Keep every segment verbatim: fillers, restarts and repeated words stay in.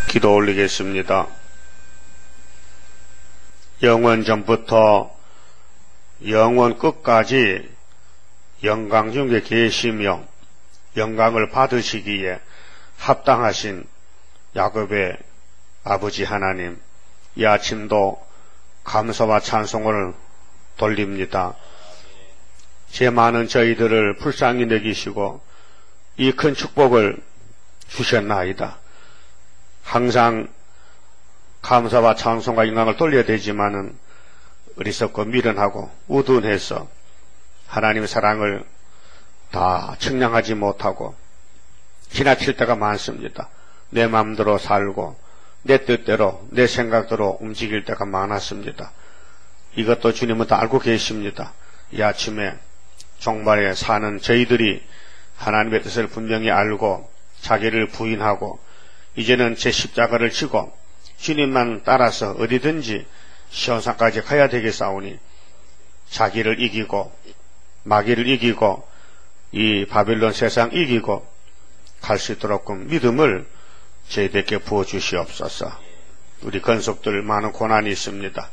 기도 올리겠습니다. 영원 전부터 영원 끝까지 영광 중에 계시며 영광을 받으시기에 합당하신 야곱의 아버지 하나님, 이 아침도 감사와 찬송을 돌립니다. 제 많은 저희들을 불쌍히 여기시고 이 큰 축복을 주셨나이다. 항상 감사와 찬송과 영광을 돌려야 되지만은 어리석고 미련하고 우둔해서 하나님의 사랑을 다 측량하지 못하고 지나칠 때가 많습니다. 내 마음대로 살고 내 뜻대로 내 생각대로 움직일 때가 많았습니다. 이것도 주님은 다 알고 계십니다. 이 아침에 종말에 사는 저희들이 하나님의 뜻을 분명히 알고 자기를 부인하고 이제는 제 십자가를 지고 주님만 따라서 어디든지 시온산까지 가야 되겠사오니 자기를 이기고 마귀를 이기고 이 바빌론 세상 이기고 갈 수 있도록 믿음을 저희들께 부어주시옵소서. 우리 건속들 많은 고난이 있습니다.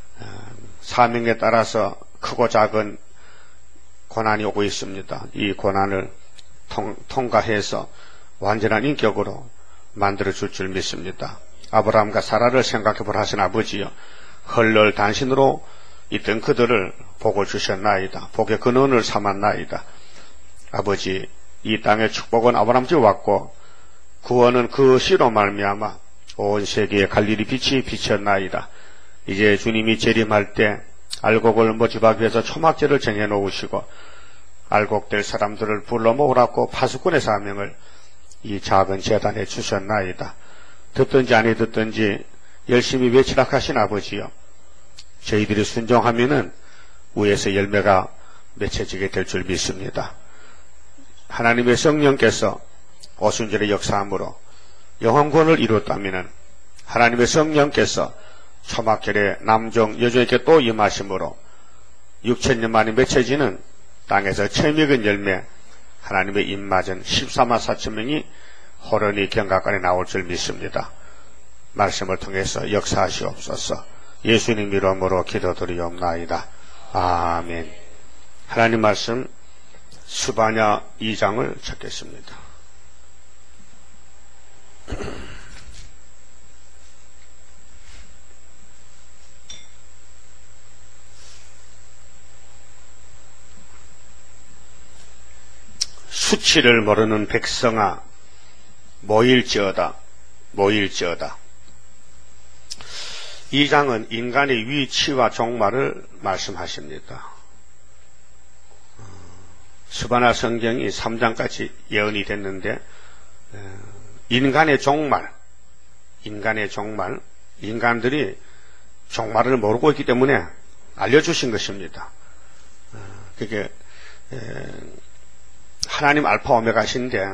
사명에 따라서 크고 작은 고난이 오고 있습니다. 이 고난을 통, 통과해서 완전한 인격으로 만들어줄 줄 믿습니다. 아브라함과 사라를 생각해보라 하신 아버지여, 헐럴 단신으로 있던 그들을 복을 주셨나이다. 복의 근원을 삼았나이다. 아버지, 이 땅의 축복은 아브라함 집에 왔고 구원은 그 씨로 말미암아 온 세계에 갈릴리 빛이 비쳤나이다. 이제 주님이 재림할 때 알곡을 모집하기 위해서 초막제를 정해놓으시고 알곡될 사람들을 불러 모으라고 파수꾼의 사명을 이 작은 재단에 주셨나이다. 듣든지 아니 듣든지 열심히 외치락하신 아버지여, 저희들이 순종하면은 위에서 열매가 맺혀지게 될 줄 믿습니다. 하나님의 성령께서 오순절의 역사함으로 영혼권을 이뤘다면은 하나님의 성령께서 초막절에 남종 여종에게 또 임하심으로 육천 년 만에 맺혀지는 땅에서 처음 익은 열매 하나님의 입맞은 십사만 사천 명이 호련히 경각관에 나올 줄 믿습니다. 말씀을 통해서 역사하시옵소서. 예수님 이름으로 기도드리옵나이다. 아멘. 하나님 말씀 스바냐 이 장을 찾겠습니다. 수치를 모르는 백성아 모일지어다 모일지어다. 이 장은 인간의 위치와 종말을 말씀하십니다. 스바냐 성경이 삼 장까지 예언이 됐는데 인간의 종말 인간의 종말 인간들이 종말을 모르고 있기 때문에 알려주신 것입니다. 그게 하나님 알파 오메가신데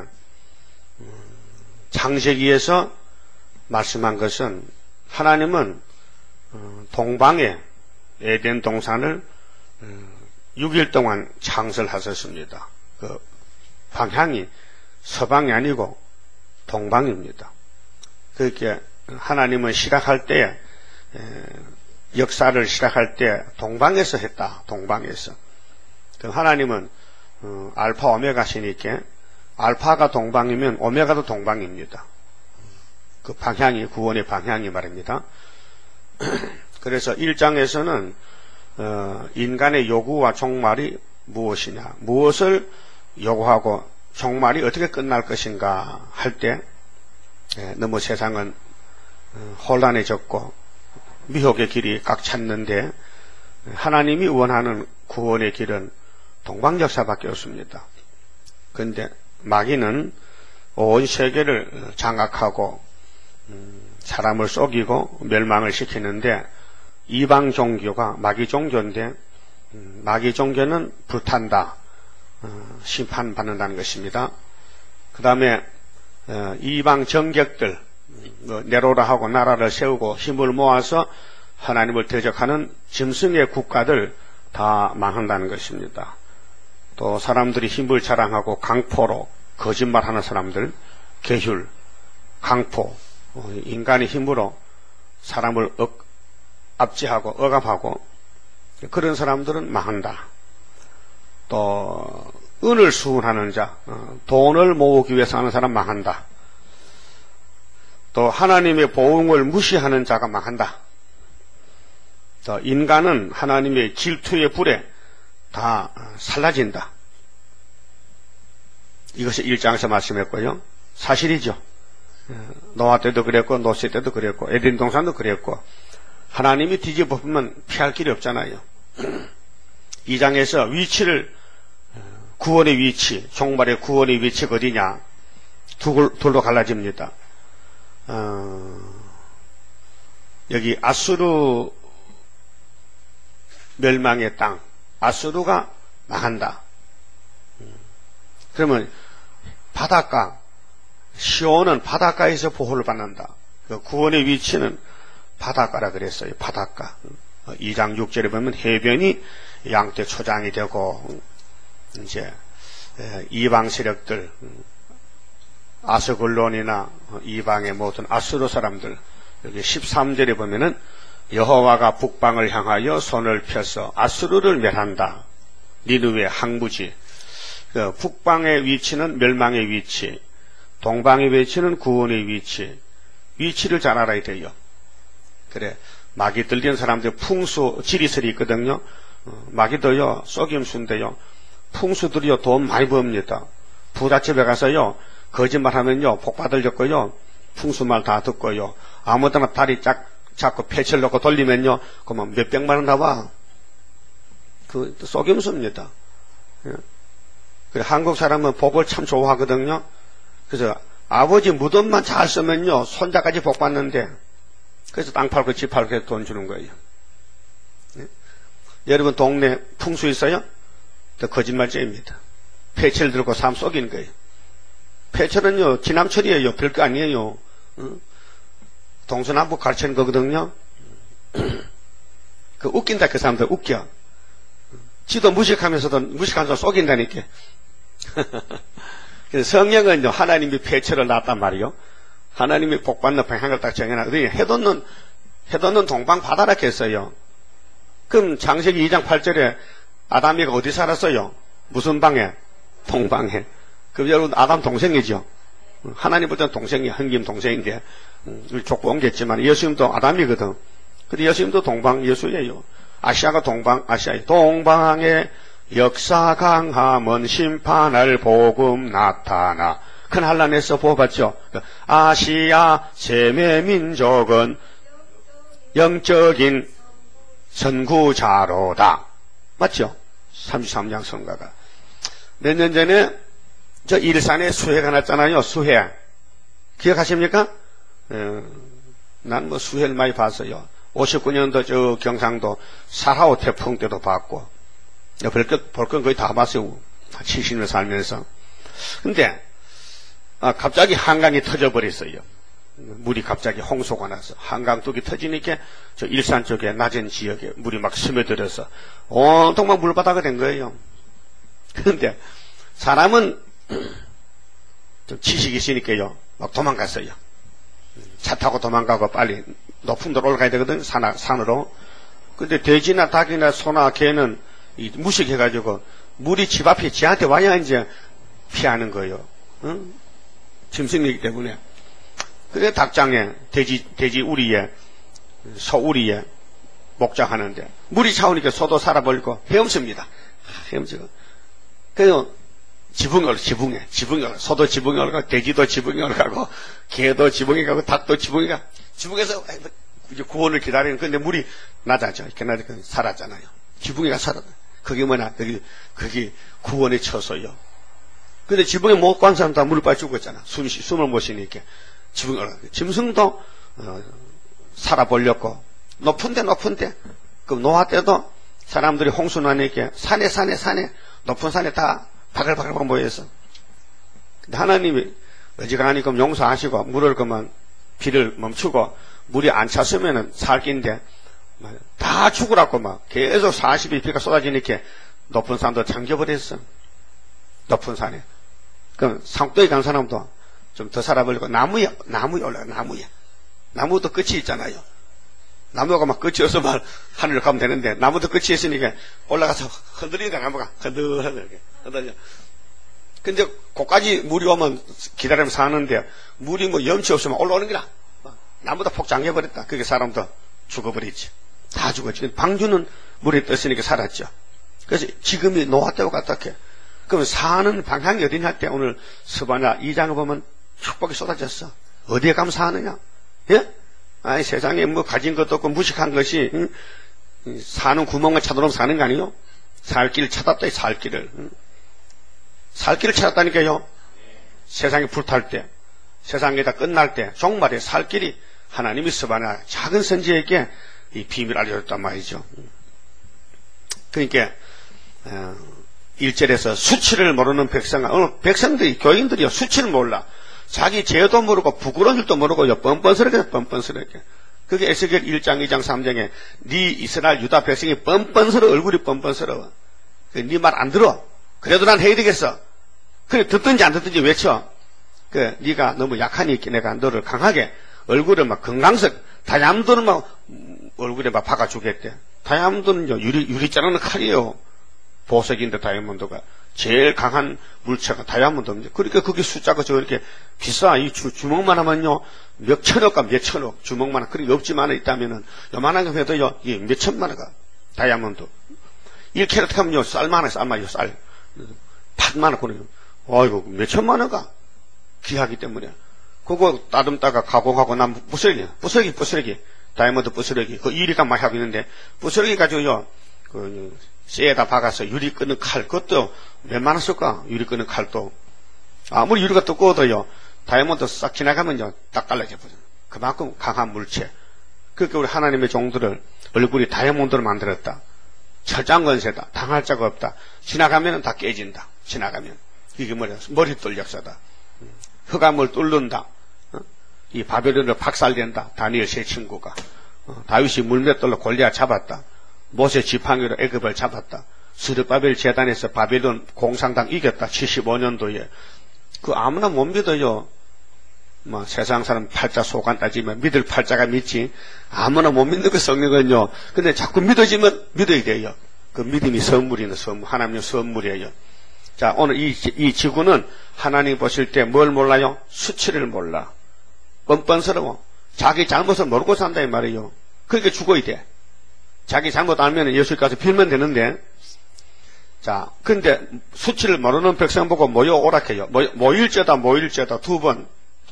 창세기에서 말씀한 것은 하나님은 동방에 에덴 동산을 육 일 동안 창설하셨습니다. 그 방향이 서방이 아니고 동방입니다. 그렇게 하나님은 시작할 때 역사를 시작할 때 동방에서 했다. 동방에서. 하나님은 알파 오메가시니까 알파가 동방이면 오메가도 동방입니다. 그 방향이 구원의 방향이 말입니다. 그래서 일 장에서는 어, 인간의 요구와 종말이 무엇이냐, 무엇을 요구하고 종말이 어떻게 끝날 것인가 할 때 예, 너무 세상은 어, 혼란해졌고 미혹의 길이 꽉 찼는데 하나님이 원하는 구원의 길은 동방역사밖에 없습니다. 그런데 마귀는 온 세계를 장악하고 음, 사람을 속이고 멸망을 시키는데 이방 종교가 마귀 종교인데 음, 마귀 종교는 불탄다, 어, 심판받는다는 것입니다. 그 다음에 어, 이방 정객들 어, 네로라 하고 나라를 세우고 힘을 모아서 하나님을 대적하는 짐승의 국가들 다 망한다는 것입니다. 또 사람들이 힘을 자랑하고 강포로 거짓말하는 사람들, 계율, 강포, 인간의 힘으로 사람을 억, 압제하고 억압하고 그런 사람들은 망한다. 또 은을 수운하는 자, 돈을 모으기 위해서 하는 사람 망한다. 또 하나님의 보응을 무시하는 자가 망한다. 또 인간은 하나님의 질투의 불에 다 살라진다. 이것이 일 장에서 말씀했고요. 사실이죠. 노아 때도 그랬고 노세 때도 그랬고 에덴 동산도 그랬고 하나님이 뒤집어 보면 피할 길이 없잖아요. 이 장에서 위치를 구원의 위치, 종말의 구원의 위치가 어디냐 두, 둘로 갈라집니다. 어, 여기 아수르 멸망의 땅, 아수르가 망한다. 그러면 바닷가, 시온은 바닷가에서 보호를 받는다. 그 구원의 위치는 바닷가라 그랬어요. 바닷가. 이 장 육 절에 보면 해변이 양떼 초장이 되고 이제 이방 세력들, 아스글론이나 이방의 모든 아수르 사람들, 여기 십삼 절에 보면은 여호와가 북방을 향하여 손을 펴서 아수르를 멸한다. 니느웨 항무지. 그 북방의 위치는 멸망의 위치, 동방의 위치는 구원의 위치. 위치를 잘 알아야 돼요. 그래, 마귀 들린 사람들 풍수 지리설이 있거든요. 마귀도요 속임수인데요, 풍수들이요 돈 많이 법니다. 부잣집에 가서요 거짓말하면요 복 받으려고요 풍수말 다 듣고요 아무데나 다리 짝 잡고 패치를 놓고 돌리면요 그러면 몇백만 원 나와. 그 속임수입니다. 예. 그래, 한국 사람은 복을 참 좋아하거든요. 그래서 아버지 무덤만 잘 쓰면요 손자까지 복 받는데, 그래서 땅 팔고 집 팔고 돈 주는 거예요. 예. 여러분 동네 풍수 있어요? 또 거짓말쟁입니다. 폐철 들고 삶 속이는 거예요. 폐철은요 지남철이에요. 별거 아니에요. 어? 동서남북 가르치는 거거든요. 그 웃긴다. 그 사람들 웃겨. 지도 무식하면서도 무식한 사람 속인다니까. 그래서 성령은요 하나님이 폐철을 놨단 말이요. 하나님이 복받는 방향을 딱 정해놔. 해돋는 해돋는 동방 바다라 했어요. 그럼 창세기 이 장 팔 절에 아담이가 어디 살았어요? 무슨 방에? 동방에. 그럼 여러분 아담 동생이죠. 하나님보다는 동생이 형님 동생인데 음, 족보 옮겼지만 예수님도 아담이거든. 근데 예수님도 동방 예수예요. 아시아가 동방 아시아. 동방의 역사 강함은 심판할 복음 나타나. 큰 한란에서 보았죠. 아시아 세계 민족은 영적인 선구자로다. 맞죠? 삼십삼 장 성가가. 몇 년 전에 저 일산에 수해가 났잖아요. 수해. 기억하십니까? 어, 난 뭐 수해를 많이 봤어요. 오십구 년도 저 경상도 사라오 태풍 때도 봤고, 볼 것, 볼 건 거의 다 봤어요. 칠십 년 살면서. 근데, 아, 갑자기 한강이 터져버렸어요. 물이 갑자기 홍수가 나서 한강 뚝이 터지니까 저 일산 쪽에 낮은 지역에 물이 막 스며들어서 온통 막 물바다가 된 거예요. 그런데 사람은 좀 지식이 있으니까요 막 도망갔어요. 차 타고 도망가고 빨리 높은 데로 올라가야 되거든. 산, 산으로. 근데 돼지나 닭이나 소나 개는 이 무식해가지고 물이 집 앞에 지한테 와야 이제 피하는 거예요. 응? 짐승이기 때문에. 그래 닭장에 돼지 돼지 우리에 소 우리에 목장하는데 물이 차오니까 소도 살아버리고 헤엄칩니다. 헤엄치고 그래서 지붕에 올라 지붕에 지붕에 올라 소도 지붕에 올라가고 돼지도 지붕에 올라가고 개도 지붕에 가고 닭도 지붕에 가 지붕에서 이제 구원을 기다리는. 근데 물이 낮아져 이렇게 낮으니까 살았잖아요. 지붕에 가 살았다. 그게 뭐냐 거기 거기 구원의 처소요. 근데 지붕에 못 간 사람 다 물을 빠져 죽었잖아. 숨 숨을 못 쉬니까. 지붕에 올라가. 짐승도 어, 살아보려고 높은데 높은데 그 노아 때도 사람들이 홍수 나니까 산에 산에 산에 높은 산에 다 바글바글 모여서. 근데 하나님이 어지간하니까 용서하시고 물을 그만 비를 멈추고 물이 안 찼으면은 살긴데 다 죽으라고 막 계속 사십 일 비가 쏟아지니까 높은 산도 잠겨버렸어. 높은 산에. 그럼 산도에 간 사람도 좀 더 살아버리고 나무에 나무에 올라가. 나무에 나무도 끝이 있잖아요. 나무가 막 끝이 없어 말 하늘을 가면 되는데 나무도 끝이 있으니까 올라가서 흔들리니까 나무가 흔들흔들 흔들려. 근데 거기까지 물이 오면 기다리면 사는데 물이 뭐 염치 없으면 올라오는 게라. 나무도 폭장해버렸다. 그게 사람도 죽어버리지. 다 죽었지. 방주는 물에 떴으니까 살았죠. 그래서 지금이 노아 때와 같았게. 그럼 사는 방향이 어디냐 할 때 오늘 스바냐 이 장을 보면 축복이 쏟아졌어. 어디에 가면 사느냐? 예? 아니 세상에 뭐 가진 것도 없고 무식한 것이 응? 사는 구멍을 찾아놓으면 사는 거 아니에요? 살 길을 찾았다. 살 길을. 응? 살 길을 찾았다니까요. 세상이 불탈 때, 세상이 다 끝날 때 종말에 살 길이 하나님이 스바냐 작은 선지에게 이 비밀을 알려줬단 말이죠. 그러니까 어, 일 절에서 수치를 모르는 백성아, 오늘 백성들이 교인들이요 수치를 몰라. 자기 죄도 모르고 부끄러운 일도 모르고요 뻔뻔스럽게 뻔뻔스럽게. 그게 에스겔 일 장 이 장 삼 장에 네 이스라엘 유다 백성이 뻔뻔스러워. 얼굴이 뻔뻔스러워. 네 말 안 들어. 그래도 난 해야 되겠어. 그래 듣든지 안 듣든지 외쳐. 그 네가 너무 약하니까 내가 너를 강하게 얼굴을 막 건강석 다이아몬드는 막 얼굴에 막 박아주겠대. 다이아몬드는요 유리 유리 자르는 칼이에요. 보석인데 다이아몬드가 제일 강한 물체가 다이아몬드입니다. 그러니까 그게 숫자가 저렇게 비싸. 이 주, 주먹만 하면요 몇 천억과 몇 천억 주먹만 한 그렇게 없지만 있다면은 요만한 거 해도요 이 몇 천만 원가 다이아몬드 일 캐럿 하면요 쌀만 원 쌀만요 쌀 팔만 원 그래요. 아이고 몇 천만 원가 귀하기 때문에 그거 따듬다가 가공하고 난 부스러기 부스러기 부스러기 다이아몬드 부스러기 그 일이가 많이 하고 있는데 부스러기 가지고요 그 쇠에다 박아서 유리 끄는 칼 그것도 몇만 원 쓸까 유리 끄는 칼도 아무리 유리가 두꺼워도요 다이아몬드 싹 지나가면요 딱 갈라져 버려요. 그만큼 강한 물체. 그렇게 우리 하나님의 종들을 얼굴이 다이아몬드로 만들었다. 철장 건세다. 당할 자가 없다. 지나가면 다 깨진다. 지나가면 이게 뭐냐 머리돌 역사다. 흑암을 뚫는다. 어? 이 바벨론을 박살낸다. 다니엘 세 친구가 어, 다윗이 물맷돌로 골리앗 잡았다. 모세 지팡이로 애굽을 잡았다. 스룹바벨 재단에서 바벨론 공산당 이겼다. 칠십오 년도에. 그 아무나 못 믿어요. 뭐 세상 사람 팔자 소관 따지면 믿을 팔자가 믿지. 아무나 못 믿는 그 성령은요. 근데 자꾸 믿어지면 믿어야 돼요. 그 믿음이 선물이는 선물. 하나님의 선물이에요. 자, 오늘 이, 이 지구는 하나님 보실 때 뭘 몰라요? 수치를 몰라. 뻔뻔스러워. 자기 잘못을 모르고 산다 이 말이에요. 그러니까 죽어야 돼. 자기 잘못 알면 예수님 가서 빌면 되는데. 자, 근데 수치를 모르는 백성 보고 모여 오락해요. 모, 모일죄다 모일죄다 두 번.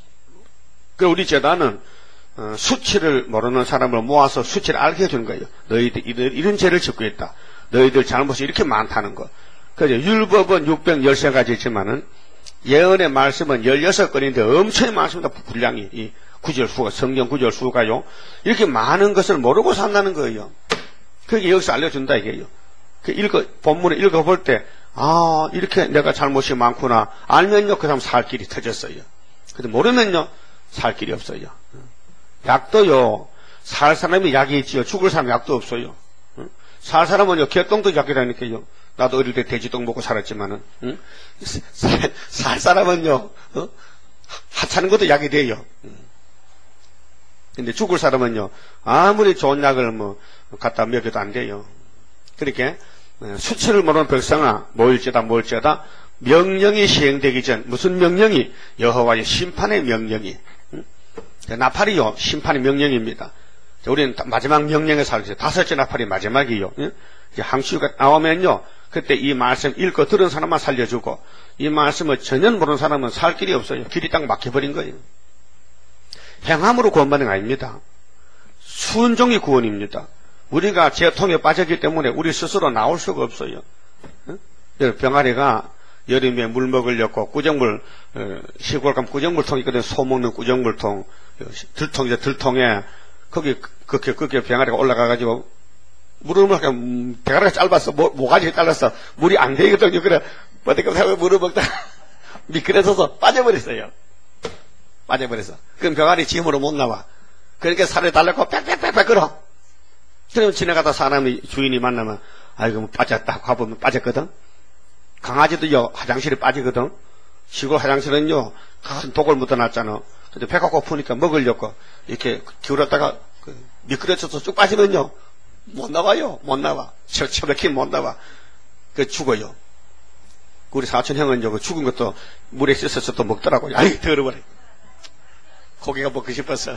그 우리 제단은 어, 수치를 모르는 사람을 모아서 수치를 알게 해주는 거예요. 너희들 이런, 이런 죄를 짓고 있다. 너희들 잘못이 이렇게 많다는 거. 그죠? 율법은 육백십삼 가지 있지만은 예언의 말씀은 십육 건인데 엄청 많습니다. 분량이 이 구절 수가 성경 구절 수가요. 이렇게 많은 것을 모르고 산다는 거예요. 그게 여기서 알려준다 이게요. 그 읽어 본문을 읽어볼 때 아 이렇게 내가 잘못이 많구나 알면요 그 사람 살 길이 터졌어요. 근데 모르면요 살 길이 없어요. 약도요 살 사람이 약이 있지요. 죽을 사람 약도 없어요. 살 사람은요 개똥도 약이라니까요. 나도 어릴 때 돼지똥 먹고 살았지만은 응? 살, 살 사람은요 어? 하찮은 것도 약이 돼요. 근데 죽을 사람은요 아무리 좋은 약을 뭐 갖다 먹여도 안 돼요. 그렇게 수치를 모르는 백성아 모일죄다 모일죄다 명령이 시행되기 전 무슨 명령이 여호와의 심판의 명령이 응? 나팔이요 심판의 명령입니다. 우리는 마지막 명령에 살죠. 다섯째 나팔이 마지막이요. 응? 이제 항시가 나오면요 그때 이 말씀 읽고 들은 사람만 살려주고 이 말씀을 전혀 모르는 사람은 살 길이 없어요. 길이 딱 막혀버린 거예요. 행함으로 구원받는 거 아닙니다. 순종이 구원입니다. 우리가 죄통에 빠졌기 때문에 우리 스스로 나올 수가 없어요. 응? 병아리가 여름에 물 먹으려고 꾸정물 어, 시골 가면 꾸정물통 있거든요. 소 먹는 꾸정물통 들통이죠. 들통에 거기 그렇게 그렇게 병아리가 올라가가지고 물을 먹다가 음, 대가리가 짧았어. 모, 모가지가 잘랐어. 물이 안 되거든요. 그래 버티고 물을 먹다 미끄러져서 빠져버렸어요. 빠져버렸어. 그럼 병아리 짐으로 못 나와. 그러니까 살을 달라고 빽빽빽빽 끌어. 그러면 지나가다 사람이 주인이 만나면 아이고 빠졌다. 가보면 빠졌거든. 강아지도요 화장실에 빠지거든. 시골 화장실은요 큰 독을 묻어놨잖아. 근데 배가 고프니까 먹으려고 이렇게 기울었다가 그 미끄러져서 쭉 빠지면요 못 나와요. 못 나와. 저렇게 못 나와. 그 죽어요. 우리 사촌 형은 요 죽은 것도 물에 씻어서 또 먹더라고요. 아이 더러워라. 고기가 먹고 싶어서.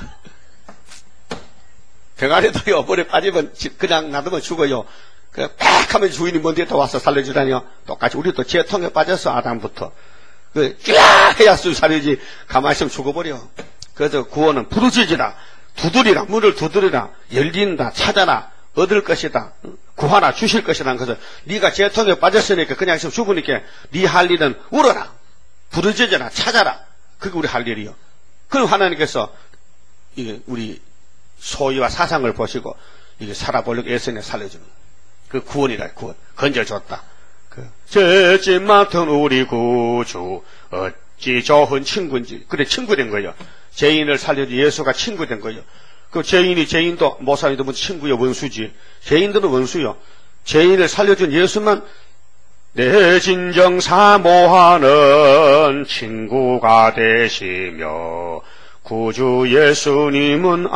병아리도요 물에 빠지면 그냥 놔두면 죽어요. 그 팍 하면 주인이 먼 뒤에 또 와서 살려주다니요. 똑같이 우리도 재통에 빠져서 아담부터 그 쫙 해야 술 살리지 가만히 있으면 죽어버려. 그래서 구원은 부르짖으라 두드리라 문을 두드리라 열린다 찾아라 얻을 것이다 구하라 주실 것이라는 것을 네가 재통에 빠졌으니까 그냥 있으면 죽으니까 네 할 일은 울어라 부르짖으라 찾아라 그게 우리 할 일이요. 그럼 하나님께서 이게 우리 소유와 사상을 보시고 이게 살아보려고 애쓰네 살려주는 그 구원이라 구원 건져줬다. 그 죄짐 맡은 우리 구주 어찌 좋은 친구인지 그래 친구 된 거예요. 죄인을 살려주 예수가 친구 된 거예요. 그 죄인이 죄인도 모사님도 뭐 친구요 원수지. 죄인들은 원수요. 죄인을 살려준 예수만 내 진정 사모하는 친구가 되시며 구주 예수님은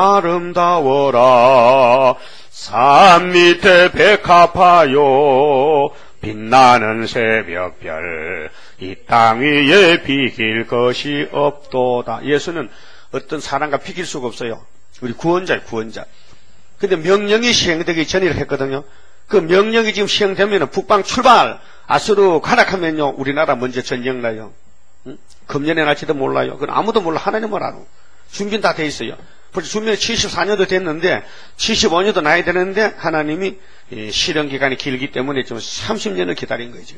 아름다워라 산 밑에 백합하여 빛나는 새벽별 이 땅 위에 비길 것이 없도다. 예수는 어떤 사람과 비길 수가 없어요. 우리 구원자예요. 구원자. 근데 명령이 시행되기 전이라 했거든요. 그 명령이 지금 시행되면 북방 출발 아수르 가락하면요 우리나라 먼저 전쟁 나요. 응? 금년에 날지도 몰라요. 그건 아무도 몰라. 하나님만 알아. 준비는 다 돼 있어요. 벌써 준비는 칠십사 년도 됐는데 칠십오 년도 나야 되는데 하나님이 실현 기간이 길기 때문에 좀 삼십 년을 기다린 거죠.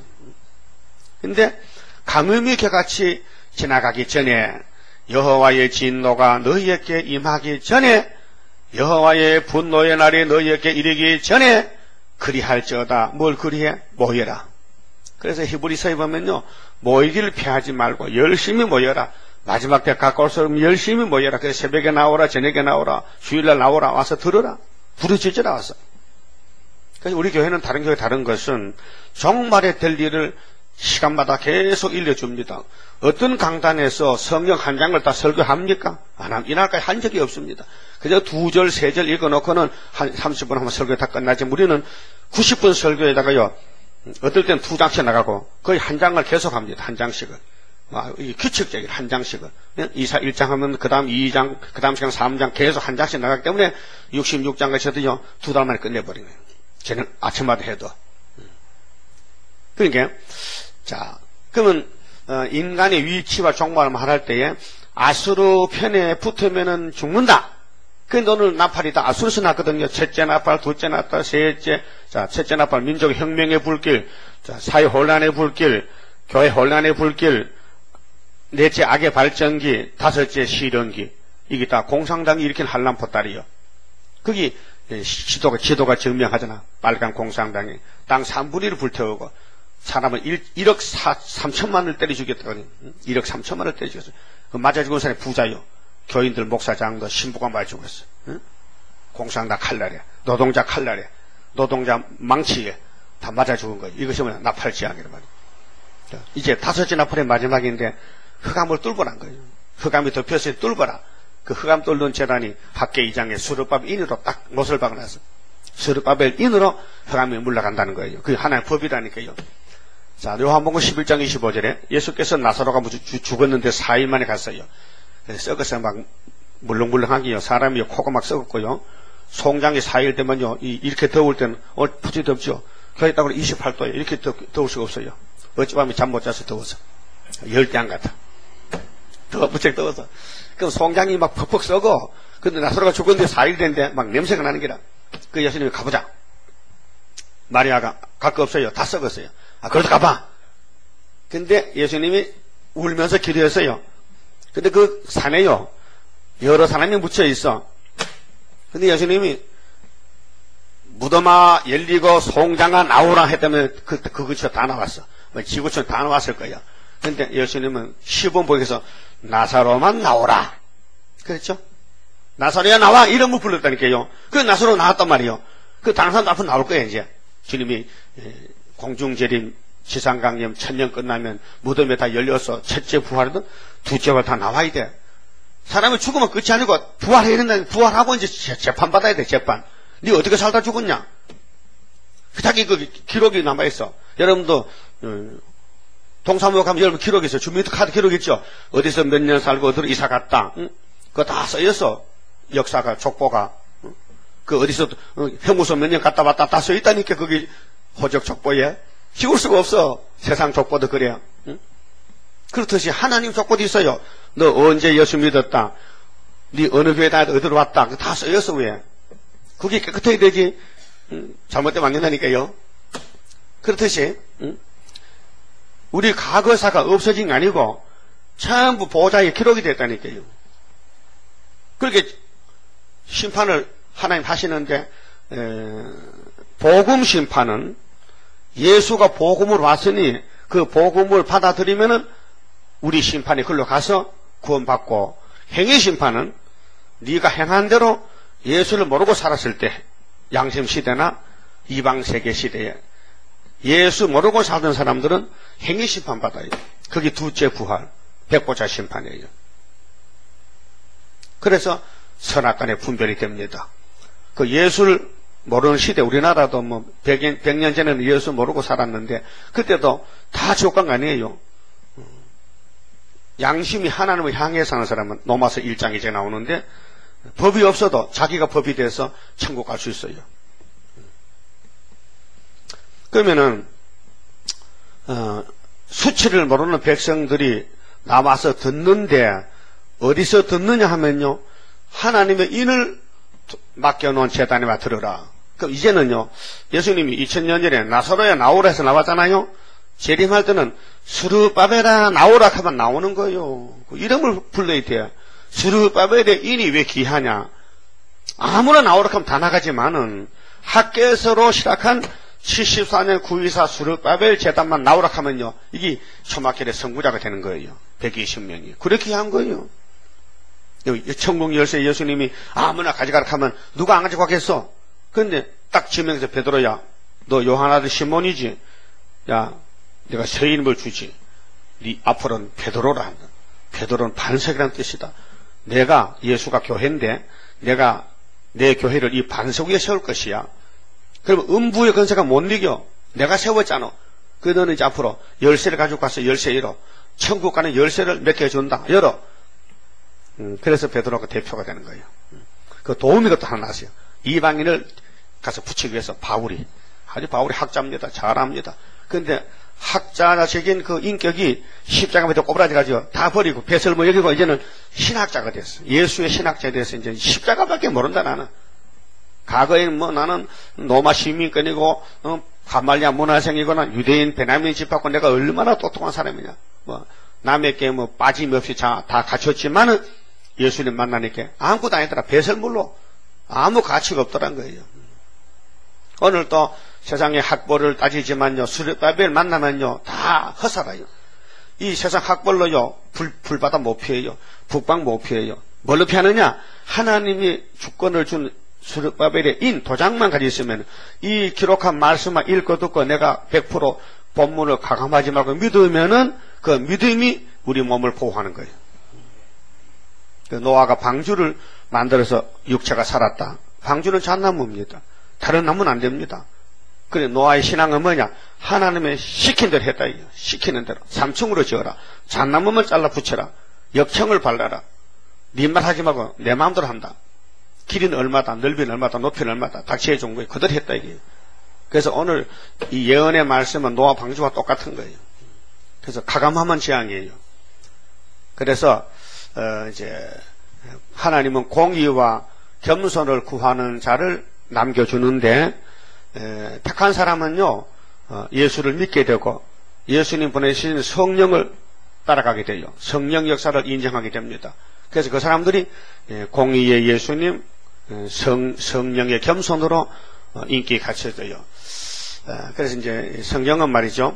근데 가뭄이 개같이 지나가기 전에 여호와의 진노가 너희에게 임하기 전에 여호와의 분노의 날이 너희에게 이르기 전에 그리할지어다. 뭘 그리해? 모여라. 그래서 히브리서에 보면요 모이기를 피하지 말고 열심히 모여라. 마지막 때 가까울수록 열심히 모여라. 그래서 새벽에 나오라 저녁에 나오라 주일날 나오라 와서 들어라 부르짖으라 와서. 그래서 우리 교회는 다른 교회 다른 것은 종말에 될 일을 시간마다 계속 일러줍니다. 어떤 강단에서 성경 한 장을 다 설교합니까? 안 합니다. 이날까지 한 적이 없습니다. 그저 두 절, 세 절 읽어놓고는 한 삼십 분 하면 설교 다 끝나지. 우리는 구십 분 설교에다가요, 어떨 땐 두 장씩 나가고 거의 한 장을 계속 합니다. 한 장씩을. 규칙적인 한 장씩을. 이사 일 장 하면 그 다음 이 장, 그 다음 시간 삼 장 계속 한 장씩 나가기 때문에 육십육 장까지 해도요, 두 달 만에 끝내버리네요. 저는 아침마다 해도. 그러니까, 자, 그러면, 어, 인간의 위치와 종말을 말할 때에 아수르 편에 붙으면은 죽는다. 그런데 오늘 나팔이다. 아수르에서 났거든요. 첫째 나팔, 둘째 나팔, 셋째, 자, 첫째 나팔, 민족 혁명의 불길, 자, 사회 혼란의 불길, 교회 혼란의 불길, 넷째 악의 발전기, 다섯째 실현기. 이게 다 공산당이 일으킨 한란포딸이요. 거기 지도가, 지도가 증명하잖아. 빨간 공산당이. 땅 삼분의 일을 불태우고, 사람을 일, 일억 삼천만을 때려 죽였다거든요. 일억 삼천만을 때려 죽였어요. 그 맞아 죽은 사람이 부자요. 교인들, 목사장도, 신부가 맞아 죽었어요. 응? 공산당 칼날에, 노동자 칼날에, 노동자 망치에 다 맞아 죽은 거예요. 이것이 뭐냐? 나팔지향이란 말이에요. 이제 다섯째 나팔의 마지막인데, 흑암을 뚫어란 거예요. 흑암이 덮여서 뚫어라. 그 흑암 뚫는 재단이 학계 이장의 스룹바벨 인으로 딱 못을 박아놨어. 스룹바벨 인으로 흑암이 물러간다는 거예요. 그게 하나의 법이라니까요. 자, 요한복음 십일 장 이십오 절에 예수께서 나사로가 죽었는데 사 일 만에 갔어요. 썩어서 막 물렁물렁하기요. 사람이 코가 막 썩었고요. 송장이 사 일 되면요, 이렇게 더울 때는 어, 부지 덥죠. 거기 딱 이십팔 도에 이렇게 더, 더울 수가 없어요. 어젯밤에 잠 못 자서 더워서 열대안 같아. 더 부쩍 더워서. 그럼 송장이 막 퍽퍽 썩어. 근데 나사로가 죽었는데 사 일 됐는데 막 냄새가 나는 게라. 그 예수님이 가보자. 마리아가 갈 거 없어요. 다 썩었어요. 아, 그래도 가봐. 근데 예수님이 울면서 기도했어요. 근데 그 산에요, 여러 사람이 묻혀 있어. 근데 예수님이 무덤아 열리고 송장아 나오라 했다면 그, 그 근처 다 나왔어. 지구촌 다 나왔을 거야. 근데 예수님은 시범복에서 나사로만 나오라. 그랬죠? 나사로야 나와! 이름을 불렀다니까요. 그 나사로 나왔단 말이에요. 그 다른 사람도 앞으로 나올 거예요, 이제. 주님이 공중재림, 지상강림, 천년 끝나면 무덤에 다 열려서 첫째 부활이든 둘째가 다 나와야 돼. 사람이 죽으면 끝이 아니고 부활해야 된다. 부활하고 이제 재판 받아야 돼. 재판. 네 어떻게 살다 죽었냐? 자기 그 기록이 남아 있어. 여러분도 동사무역 하면 여러분 기록이 있어요. 주민카드 기록 있죠. 어디서 몇 년 살고 어디로 이사 갔다. 응? 그거 다 써있어. 역사가 족보가. 응? 그 어디서 형무소 몇 년 갔다 왔다 다 써있다니까 거기 호적 족보에. 지울 수가 없어. 세상 족보도 그래요. 응? 그렇듯이 하나님 족보도 있어요. 너 언제 예수 믿었다. 네 어느 교회 다니다 어디로 왔다. 다 써있어. 왜? 그게 깨끗해야 되지. 응? 잘못되면 안 된다니까요. 그렇듯이 응? 우리 과거사가 없어진 게 아니고 전부 보좌에 기록이 됐다니까요. 그렇게 심판을 하나님 하시는데 에, 복음 심판은 예수가 복음으로 왔으니 그 복음을 받아들이면은 우리 심판이 글로 가서 구원받고, 행위 심판은 네가 행한 대로 예수를 모르고 살았을 때 양심 시대나 이방 세계 시대에 예수 모르고 살던 사람들은 행위 심판 받아요. 그게 둘째 부활, 백보자 심판이에요. 그래서 선악간의 분별이 됩니다. 그 예수를 모르는 시대, 우리나라도 뭐 백 년 전에는 예수 모르고 살았는데 그때도 다 지옥 간 거 아니에요. 양심이 하나님을 향해 사는 사람은 로마서 일 장에 이제 나오는데 법이 없어도 자기가 법이 돼서 천국 갈 수 있어요. 그러면은 어, 수치를 모르는 백성들이 나와서 듣는데 어디서 듣느냐 하면요, 하나님의 인을 맡겨놓은 제단에 와 들으라. 그럼 이제는요, 예수님이 이천 년 전에 나사로야 나오라 해서 나왔잖아요. 재림할 때는 스룹바벨아 나오라 하면 나오는 거예요. 그 이름을 불러야 돼. 스룹바벨의 인이 왜 귀하냐? 아무나 나오라 하면 다 나가지만은 학개서로 시작한 칠십사 년 구이사 스룹바벨 제단만 나오라 하면요, 이게 초막결의 선구자가 되는 거예요. 백이십 명이. 그렇게 한 거예요. 천국 열쇠 예수님이 아무나 가져가라 하면 누가 안 가지고 가겠어? 그런데 딱 지명해서 베드로야, 너 요한아들 시몬이지? 야, 내가 새 이름을 주지. 네 앞으로는 베드로라 한다. 베드로는 반석이라는 뜻이다. 내가 예수가 교회인데 내가 내 교회를 이 반석 위에 세울 것이야. 그러면 음부의 권세가 못 이겨. 내가 세웠잖아. 그 너는 이제 앞으로 열쇠를 가지고 가서 열쇠 열어. 천국 가는 열쇠를 몇 개 준다. 열어. 음, 그래서 베드로가 대표가 되는 거예요. 음, 그 도움이 것도 하나 나왔어요. 이방인을 가서 붙이기 위해서 바울이, 아주 바울이 학자입니다. 잘합니다. 그런데 학자적인 그 인격이 십자가 밑에 꼬부라져가지고 다 버리고 배설모 여기고 이제는 신학자가 됐어. 예수의 신학자에 대해서 이제 십자가밖에 모른다 나는. 과거에는 뭐 나는 로마 시민권이고 어, 가말리아 문화생이거나 유대인 베냐민 집합고 내가 얼마나 똑똑한 사람이냐. 뭐 남에게 뭐 빠짐없이 다 갖췄지만은 예수님 만나니까 아무것도 아니더라. 배설물로 아무 가치가 없더란 거예요. 오늘 또 세상의 학벌을 따지지만요, 스룹바벨 만나면요 다 허사라요. 이 세상 학벌로요 불, 불바다 못 피해요. 북방 못 피해요. 뭘로 피하느냐? 하나님이 주권을 준 스룹바벨의 인 도장만 가지고 있으면 이 기록한 말씀만 읽고 듣고 내가 백 퍼센트 본문을 가감하지 말고 믿으면은 그 믿음이 우리 몸을 보호하는 거예요. 그 노아가 방주를 만들어서 육체가 살았다. 방주는 잣나무입니다. 다른 나무는 안 됩니다. 그래 노아의 신앙은 뭐냐? 하나님의 시킨 대로 했다. 이거. 시키는 대로 삼 층으로 지어라. 잣나무만 잘라 붙여라. 역청을 발라라. 네 말 하지 말고 내 마음대로 한다. 길이는 얼마다, 넓이는 얼마다, 높이는 얼마다 다 지어준 거예요. 그대로 했다 이게. 그래서 오늘 이 예언의 말씀은 노아 방주와 똑같은 거예요. 그래서 가감하면 재앙이에요. 그래서 어 이제 하나님은 공의와 겸손을 구하는 자를 남겨주는데 에, 택한 사람은요 어, 예수를 믿게 되고 예수님 보내신 성령을 따라가게 돼요. 성령 역사를 인정하게 됩니다. 그래서 그 사람들이 에, 공의의 예수님, 에, 성, 성령의 겸손으로 어, 인기에 갇혀져요. 에, 그래서 이제 성경은 말이죠,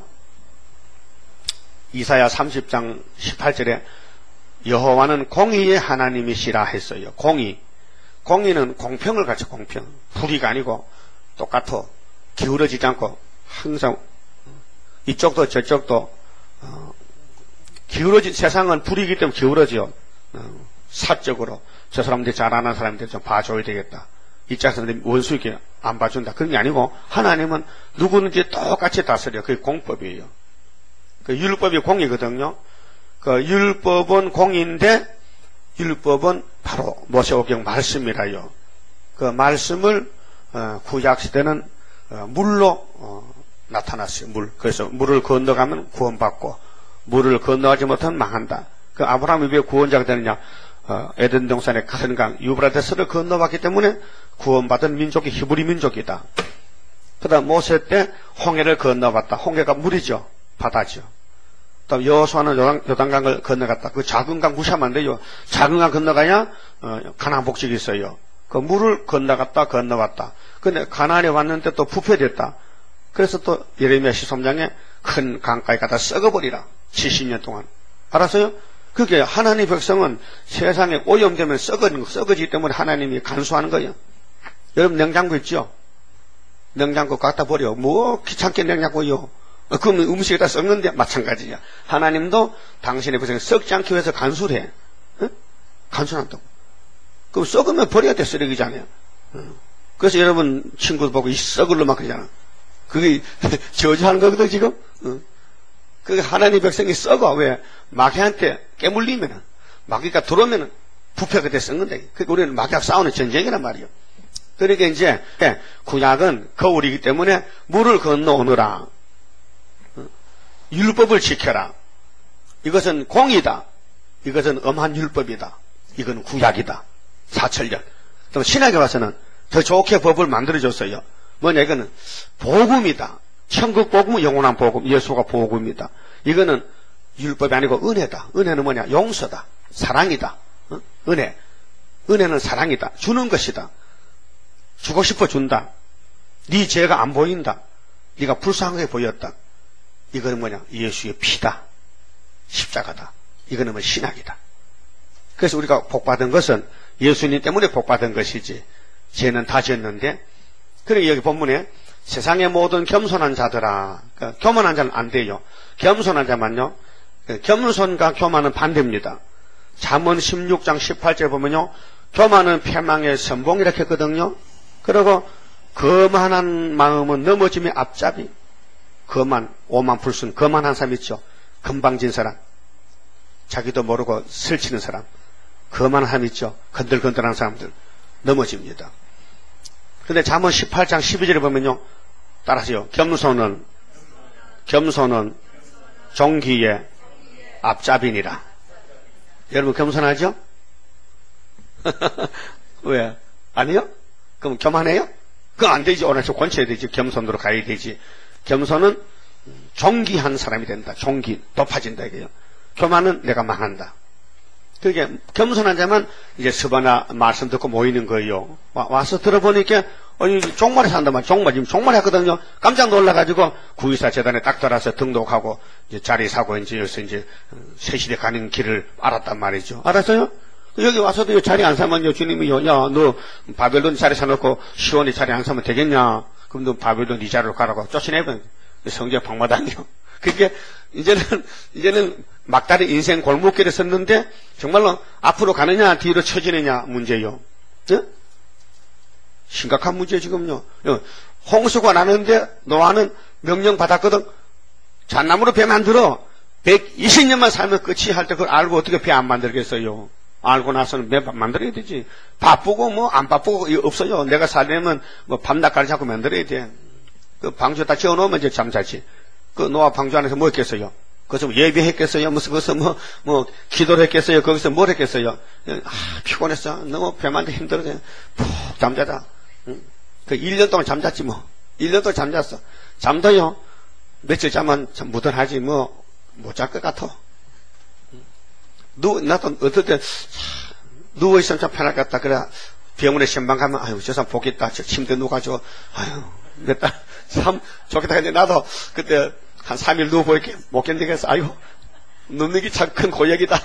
이사야 삼십 장 십팔 절에 여호와는 공의의 하나님이시라 했어요. 공의. 공의는 공평을 갖춰. 공평. 불의가 아니고 똑같아. 기울어지지 않고 항상 이쪽도 저쪽도 어, 기울어진 세상은 불이기 때문에 기울어져. 어, 사적으로 저 사람들이 잘하는 사람들 좀 봐줘야 되겠다. 이자 사람들이 원수에게 안 봐준다. 그런 게 아니고 하나님은 누구든지 똑같이 다스려. 그게 공법이에요. 그 율법이 공이거든요. 그 율법은 공인데 율법은 바로 모세오경 말씀이라요. 그 말씀을 어, 구약 시대는 어, 물로 어, 나타났어요. 물. 그래서 물을 건너가면 구원받고 물을 건너가지 못하면 망한다. 그 아브라함이 왜 구원자가 되느냐? 어, 에덴 동산의 큰 강 유브라데스를 건너왔기 때문에 구원받은 민족이 히브리 민족이다. 그다음 모세 때 홍해를 건너갔다. 홍해가 물이죠. 바다죠. 또 여호수아는 요단, 요단강을 건너갔다. 그 작은 강 무시하면 안 돼요. 작은 강 건너가야 어, 가나안 복직이 있어요. 그 물을 건너갔다 건너왔다. 근데 가나안에 왔는데 또 부패됐다. 그래서 또 예레미야 십삼 장에 큰 강가에 가다 썩어버리라. 칠십 년 동안. 알았어요? 그게 하나님 백성은 세상에 오염되면 썩어지는 거, 썩어지기 때문에 하나님이 간수하는 거예요. 여러분 냉장고 있죠? 냉장고 갖다 버려. 뭐 귀찮게 냉장고요. 그러면 음식에다 썩는데 마찬가지야. 하나님도 당신의 백성이 썩지 않기 위해서 간수를 해. 응? 간수한다고. 그럼 썩으면 버려야 돼. 쓰레기잖아요. 응. 그래서 여러분 친구들 보고 이 썩을 놈아 그러잖아. 그게 저주하는 거거든 지금. 응. 그 하나님 백성이 썩어. 왜? 마귀한테 깨물리면은 마귀가 들어오면은 부패가 돼 썩는다. 그러니까 우리는 마귀하고 싸우는 전쟁이란 말이에요. 그러니까 이제 구약은 거울이기 때문에 물을 건너오느라 율법을 지켜라. 이것은 공이다. 이것은 엄한 율법이다. 이건 구약이다. 사천년. 또 신약에 와서는 더 좋게 법을 만들어줬어요. 뭐냐 이거는 복음이다. 천국 복음은 영원한 복음. 예수가 복음이다. 이거는 율법이 아니고 은혜다. 은혜는 뭐냐? 용서다. 사랑이다. 어? 은혜. 은혜는 사랑이다. 주는 것이다. 주고 싶어 준다. 네 죄가 안 보인다. 네가 불쌍하게 보였다. 이거는 뭐냐? 예수의 피다. 십자가다. 이거는 뭐 신학이다. 그래서 우리가 복받은 것은 예수님 때문에 복받은 것이지 죄는 다 졌는데, 그러니까 여기 본문에 세상의 모든 겸손한 자들아, 그러니까 교만한 자는 안 돼요. 겸손한 자만요. 겸손과 교만은 반대입니다. 잠언 십육 장 십팔 절 보면요, 교만은 패망의 선봉이라 했거든요. 그리고 거만한 마음은 넘어짐의 앞잡이. 거만, 오만 불순, 거만한 사람 있죠. 금방진 사람, 자기도 모르고 설치는 사람, 거만한 사람 있죠. 건들건들한 사람들 넘어집니다. 근데 잠언 십팔 장 십이 절에 보면요, 따라하세요. 겸손은 겸손은 종기의 앞잡이니라. 여러분 겸손하죠? 왜? 아니요? 그럼 교만해요? 그건 안 되지. 오늘서 권쳐야 되지. 겸손으로 가야 되지. 겸손은 종기한 사람이 된다. 종기, 높아진다 이게요. 교만은 내가 망한다. 그게 겸손한 자만 이제 서바나 말씀 듣고 모이는 거예요. 와, 와서 들어보니까 아니 종말에 산단 말이야. 종말 지금 종말에 했거든요. 깜짝 놀라가지고 구이사 재단에 딱 들어서 등록하고 이제 자리 사고 이제 여기서 이제 새시대 가는 길을 알았단 말이죠. 알았어요? 여기 와서도 자리 안 사면요, 주님이요, 야, 너 바벨론 자리 사놓고 시온이 자리 안 사면 되겠냐? 그럼 너 바벨론 이 자리로 가라고 쫓아내면 성경 방마당이요. 그게 이제는 이제는 막다른 인생 골목길에 섰는데 정말로 앞으로 가느냐 뒤로 처지느냐 문제요. 네? 심각한 문제 지금요. 홍수가 나는데 노아는 명령 받았거든. 잣나무로 배 만들어. 백이십 년만 살면 끝이 할 때 그걸 알고 어떻게 배 안 만들겠어요. 알고 나서는 배 만들어야 되지. 바쁘고 뭐 안 바쁘고 없어요. 내가 살려면 뭐 밤낮까지 자꾸 만들어야 돼. 그 방주 다 지어놓으면 이제 잠자지. 그 노아 방주 안에서 뭐 했겠어요? 거기서 예배했겠어요? 무슨 거기서 뭐, 뭐, 기도를 했겠어요? 거기서 뭘 했겠어요? 아, 피곤했어. 너무 배 만들 힘들어서 푹 잠자자. 응? 그 일 년 동안 잠잤지 뭐. 일 년 동안 잠잤어. 잠도요, 며칠 자면 참 무던하지 뭐, 못 잘 것 같아. 누, 나도 어떨 때, 누워있으면 참 편할 것 같다. 그래, 병원에 신방 가면, 아유, 저 사람 보겠다. 저 침대 누워가지고, 아유, 몇 달, 참 좋겠다. 근데 나도 그때 한 삼 일 누워보니까 못 견디겠어. 아유, 눕는 게 참 큰 고역이다.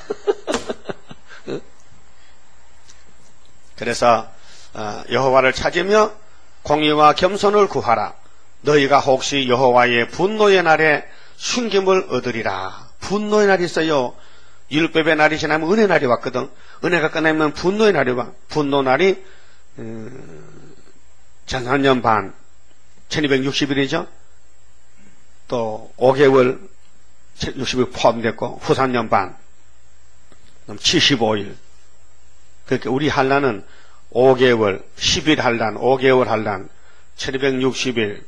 그래서, 어, 여호와를 찾으며 공의와 겸손을 구하라. 너희가 혹시 여호와의 분노의 날에 숨김을 얻으리라. 분노의 날이 있어요. 율법의 날이 지나면 은혜 날이 왔거든. 은혜가 끝나면 분노의 날이 와. 분노 날이 음, 전삼년 반, 천이백육십 일이죠. 또 오 개월, 육십 일 포함됐고 후 삼 년 반, 칠십오 일. 그러니까 우리 한란은 오 개월, 십 일 한란, 오 개월 한란, 천이백육십 일,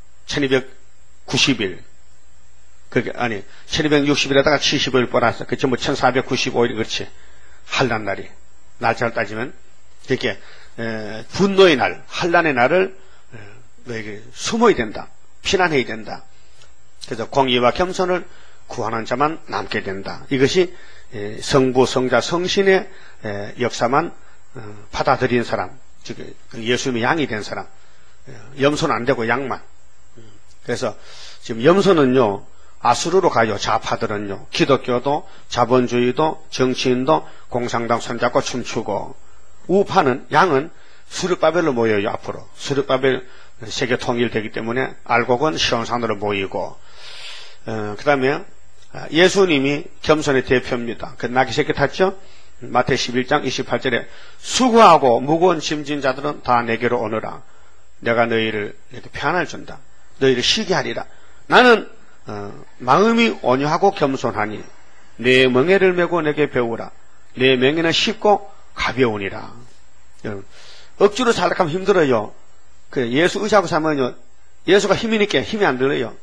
천이백구십 일. 그게 아니 천이백육십 일에다가 칠십오 일 보았어. 그 전부 천사백구십오 일. 그렇지. 한란 날이 날짜를 따지면 이렇게 에, 분노의 날, 한란의 날을 에, 너에게 숨어야 된다. 피난해야 된다. 그래서 공의와 겸손을 구하는 자만 남게 된다. 이것이 에, 성부, 성자, 성신의 에, 역사만 어, 받아들인 사람, 즉 예수님의 양이 된 사람. 에, 염소는 안 되고 양만. 그래서 지금 염소는요 아수르로 가요. 좌파들은요. 기독교도 자본주의도 정치인도 공산당 손잡고 춤추고, 우파는 양은 수르바벨로 모여요. 앞으로 수르바벨 세계 통일되기 때문에 알곡은 시온산으로 모이고, 어, 그 다음에 예수님이 겸손의 대표입니다. 그 나귀 새끼 탔죠. 마태 십일 장 이십팔 절에 수고하고 무거운 짐진 자들은 다 내게로 오너라. 내가 너희를 이렇게 편안을 준다. 너희를 쉬게 하리라. 나는 어, 마음이 온유하고 겸손하니 내 멍에를 메고 내게 배우라. 내 멍에는 쉽고 가벼우니라. 여러분, 억지로 살려고 하면 힘들어요. 그 예수 의지하고 살면요 예수가 힘이니까 힘이 안 들어요.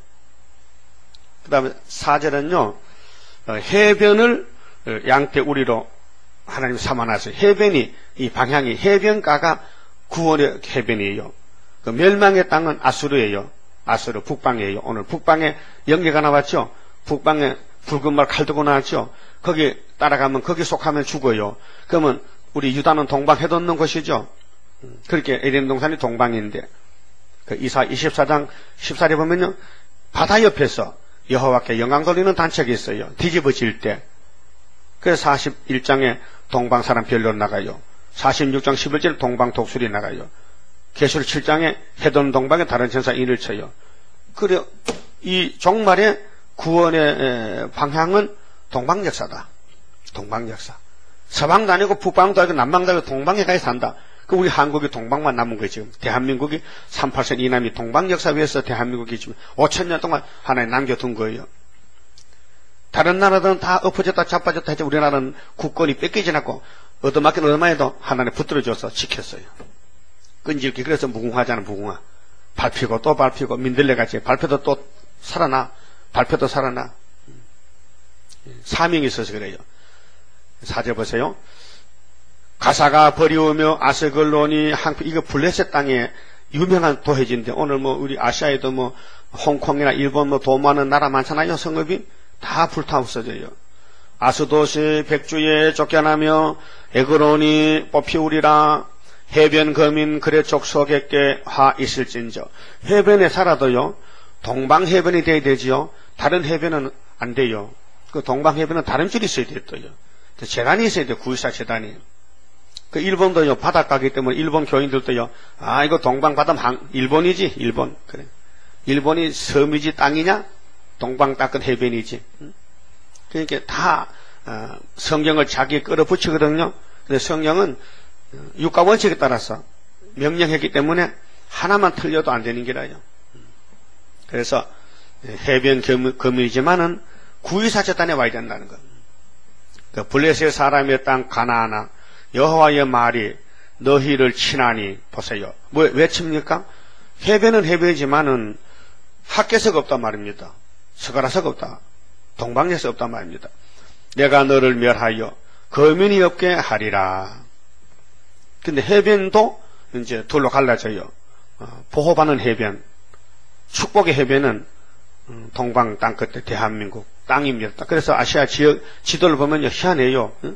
그 다음에 사 절은요 어, 해변을 어, 양떼우리로 하나님 삼아놨어요. 해변이 이 방향이 해변가가 구원의 해변이에요. 그 멸망의 땅은 아수르예요. 아수르 북방이에요. 오늘 북방에 연계가 나왔죠. 북방에 붉은 말 칼 들고 나왔죠. 거기 따라가면 거기 속하면 죽어요. 그러면 우리 유다는 동방 해돋는 곳이죠. 그렇게 에덴 동산이 동방인데, 그 이사 이십사 장 십사 절에 보면요 바다 옆에서 여호와께 영광 돌리는 단책이 있어요. 뒤집어질 때. 그래서 사십일 장에 동방 사람 별로 나가요. 사십육 장 십일 절 동방 독수리 나가요. 계시록 칠 장에 해돋는 동방에 다른 천사 인을 쳐요. 그래 이 종말의 구원의 방향은 동방 역사다. 동방 역사. 서방도 아니고 북방도 아니고 남방도 아니고 동방에 가야 산다. 그 우리 한국이 동방만 남은 거예요. 지금 대한민국이 삼십팔 세 이남이 동방 역사 위에서 대한민국이 지금 오천 년 동안 하나에 남겨둔 거예요. 다른 나라들은 다 엎어졌다 자빠졌다 했지 우리나라는 국권이 뺏기지 않고 얻어맞긴 얻어맞아도 하나에 붙들어줘서 지켰어요. 끈질기. 그래서 무궁화잖아. 무궁화. 밟히고 또 밟히고 민들레같이 밟혀도 또 살아나, 밟혀도 살아나. 사명이 있어서 그래요. 사절 보세요. 가사가 버리우며 아스글론이 항, 이거 블레셋 땅에 유명한 도회지인데, 오늘 뭐 우리 아시아에도 뭐 홍콩이나 일본 뭐 돈 많은 나라 많잖아요. 성읍이 다 불타 없어져요. 아스도시 백주에 쫓겨나며 에그론이 뽑히우리라. 해변 거민 그래 족속에게 화 있을진저. 해변에 살아도요 동방 해변이 돼야 되지요. 다른 해변은 안 돼요. 그 동방 해변은 다른 줄이 있어야 돼요. 재단이 있어야 돼요. 구이사 재단이. 그 일본도요 바닷가기 때문에 일본 교인들도요 아 이거 동방 바다 한 일본이지 일본. 그래. 일본이 섬이지 땅이냐? 동방 땅은 해변이지. 그러니까 다 어, 성경을 자기에 끌어붙이거든요. 근데 성경은 육가 원칙에 따라서 명령했기 때문에 하나만 틀려도 안 되는 게라요. 그래서 해변 거민이지만은 구이사 재단에 와야 된다는 것. 그 블레셋 사람의 땅 가나안아 여호와의 말이 너희를 친하니. 보세요. 뭐, 왜 칩니까? 해변은 해변이지만은 학계석 없단 말입니다. 스가라석 없다. 동방에서 없단 말입니다. 내가 너를 멸하여 거민이 없게 하리라. 근데 해변도 이제 둘로 갈라져요. 어, 보호받는 해변, 축복의 해변은 음, 동방 땅 끝에 대한민국 땅입니다. 그래서 아시아 지역 지도를 보면요 희한해요. 응?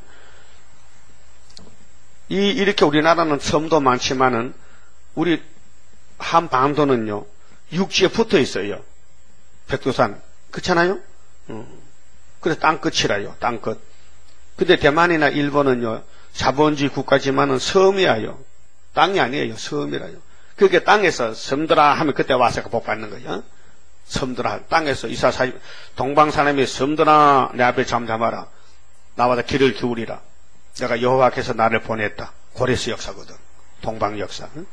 이 이렇게 우리나라는 섬도 많지만은 우리 한반도는요 육지에 붙어 있어요. 백두산 그렇잖아요. 음. 그래서 땅 끝이라요. 땅 끝. 근데 대만이나 일본은요 자본주의 국가지만은 섬이야요. 땅이 아니에요. 섬이라요. 그렇게 땅에서 섬들아 하면 그때 와서 복 받는 거예요. 섬들아 땅에서 이사사 동방 사람이 섬들아 내 앞에 잠잠하라. 나와서 귀를 기울이라. 내가 여호와께서 나를 보냈다. 고레스 역사거든. 동방 역사. 응?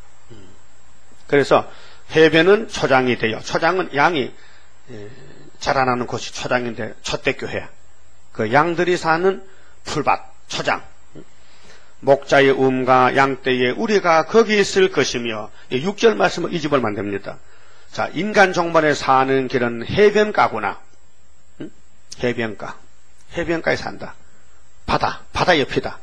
그래서 해변은 초장이 돼요. 초장은 양이 자라나는 곳이 초장인데 촛대교회. 그 양들이 사는 풀밭, 초장. 목자의 음과 양떼의 우리가 거기 있을 것이며, 육 절 말씀을 잊어버리면 됩니다. 자, 인간 종말에 사는 길은 해변가구나. 응? 해변가. 해변가에 산다. 바다, 바다 옆이다.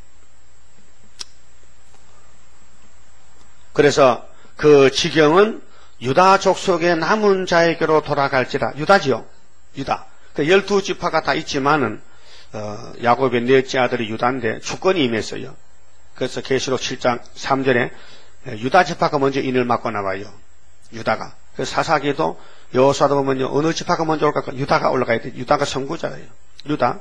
그래서 그 지경은 유다 족속의 남은 자에게로 돌아갈지라. 유다지요. 유다. 그 열두 지파가 다 있지만은 어, 야곱의 넷째 아들이 유다인데 주권이 임했어요. 그래서 계시록 칠 장 삼 절에 유다 지파가 먼저 인을 맞고 나와요. 유다가. 그래서 사사기도 여호수아도 보면요, 어느 지파가 먼저 올까? 유다가 올라가야 돼. 유다가 선구자예요. 유다.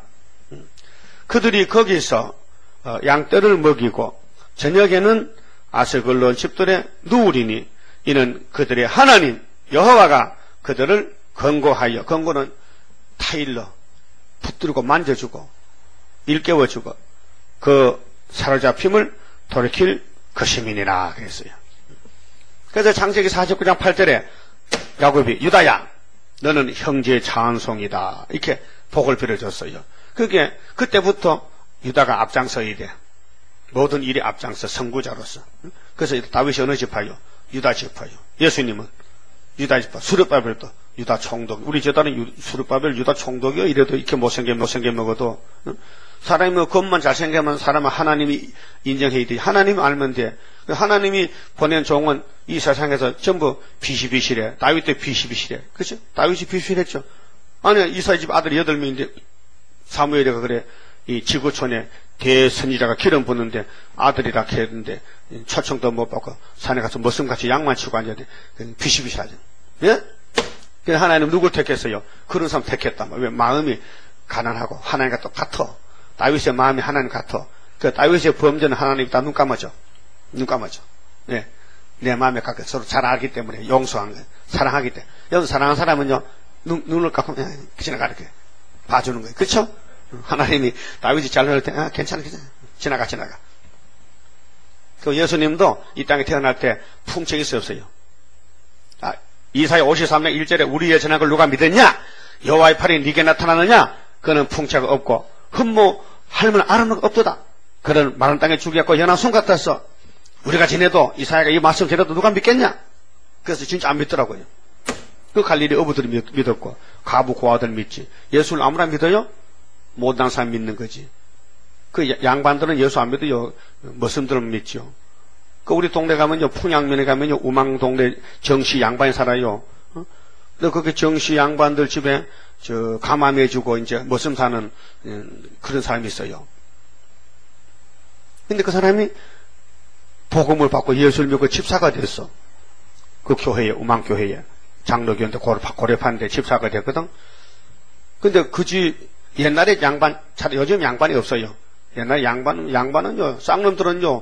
그들이 거기서 어, 양떼를 먹이고 저녁에는 아스글론 집들에 누우리니 이는 그들의 하나님 여호와가 그들을 권고하여, 권고는 타일러 붙들고 만져주고 일깨워주고 그 사로잡힘을 돌이킬 것임이니라 그랬어요. 그래서 창세기 사십구 장 팔 절에 야곱이 유다야 너는 형제의 찬송이다 이렇게 복을 빌어줬어요. 그게 그때부터 유다가 앞장서야 돼. 모든 일에 앞장서 선구자로서. 그래서 다윗이 어느 지파요? 유다 지파요. 예수님은 유다 지파. 수르바벨도 유다 총독. 우리 제단은 수르바벨 유다 총독이요. 이래도 이렇게 못생겨 못생겨 먹어도 사람이 뭐 겉만 잘생기면 사람은 하나님이 인정해야 돼. 하나님 알면 돼. 하나님이 보낸 종은 이 세상에서 전부 비시비시래. 다윗도 비시비시래. 그렇죠? 다윗이 비시비했죠. 아니 이사의 집 아들이 여덟 명인데 사무엘이가 그래. 이 지구촌에 대선지자가 기름 붓는데 아들이라 했는데 초청도 못 받고 산에 가서 머슴같이 양만 치고 앉아야 돼. 비시비시하죠. 예? 그래서 하나님 누굴 택했어요? 그런 사람 택했다. 왜? 마음이 가난하고 하나님과 똑같아. 다윗의 마음이 하나님 같아. 그 다윗의 범죄는 하나님이 다 눈 감아줘. 눈 감아줘. 예. 내 마음에 가깝게 서로 잘 알기 때문에 용서한 거예요. 사랑하기 때문에. 여러분 사랑하는 사람은요 눈, 눈을 감고 그냥 지나가 이렇게 봐주는 거예요. 그렇죠? 하나님이 다윗이 잘못할 때 아, 괜찮아 괜찮아 지나가 지나가. 그 예수님도 이 땅에 태어날 때 풍책이 없어요. 아, 이사야 오십삼 장 일 절에 우리의 전한 걸 누가 믿었냐? 여호와의 팔이 네게 나타나느냐? 그는 풍채가 없고 흠모할 만한 아름은 없도다. 그는 마른 땅에 죽였고 연한 손 같았어. 우리가 지내도 이사야가 이 말씀 지내도 누가 믿겠냐? 그래서 진짜 안 믿더라고요. 그 갈릴리 어부들이 믿었고 가부 고아들 믿지. 예수를 아무나 믿어요? 못난 사람 믿는 거지. 그 양반들은 예수 안 믿어요. 머슴들은 믿죠. 그 우리 동네 가면요, 풍양면에 가면요, 우망 동네 정씨 양반이 살아요. 어? 근데 거기 정씨 양반들 집에 저 가마매주고 이제 머슴 사는 음, 그런 사람이 있어요. 근데 그 사람이 복음을 받고 예수를 믿고 집사가 됐어. 그 교회에, 우망 교회에 장로교인데 고려판데 집사가 됐거든. 근데 그 집 옛날에 양반, 요즘 양반이 없어요. 옛날 양반은, 양반은요, 쌍놈들은요,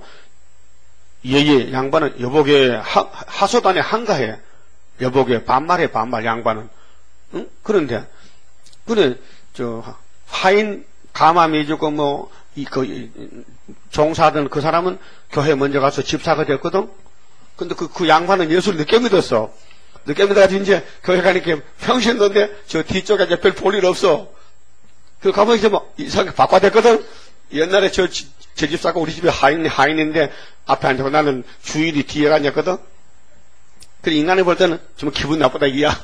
예예, 양반은 여복에, 하, 하소단에 한가해. 여복에 반말해, 반말, 양반은. 응? 그런데, 그래, 저, 하인, 가마매주고 뭐, 이, 그, 종사하던 그 사람은 교회 먼저 가서 집사가 됐거든? 근데 그, 그 양반은 예수를 늦게 믿었어. 늦게 믿어가지고 이제 교회 가니까 평신도인데, 저 뒤쪽에 이제 별 볼 일 없어. 그 가면 이제 뭐 이상하게 바꿔댔거든. 옛날에 저, 저 집사가 우리 집에 하인, 하인인데 앞에 앉고 나는 주일이 뒤에 앉았거든. 그래 인간이 볼 때는 좀 기분 나쁘다 이야.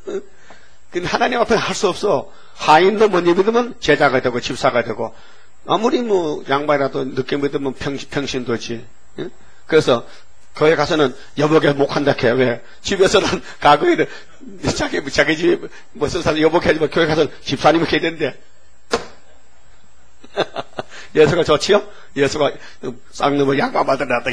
근데 하나님 앞에 할 수 없어. 하인도 먼저 믿으면 제자가 되고 집사가 되고 아무리 뭐 양반이라도 늦게 믿으면 평, 평신도지. 응? 그래서 교회 가서는 여복에 목한다 해. 왜? 집에서는 가거에 자기, 자기 집에 무슨 사람 여복해 하지만 교회 가서 집사님을 해야 되는데. 예수가 좋지요? 예수가 쌍놈을 양반 받으라더니.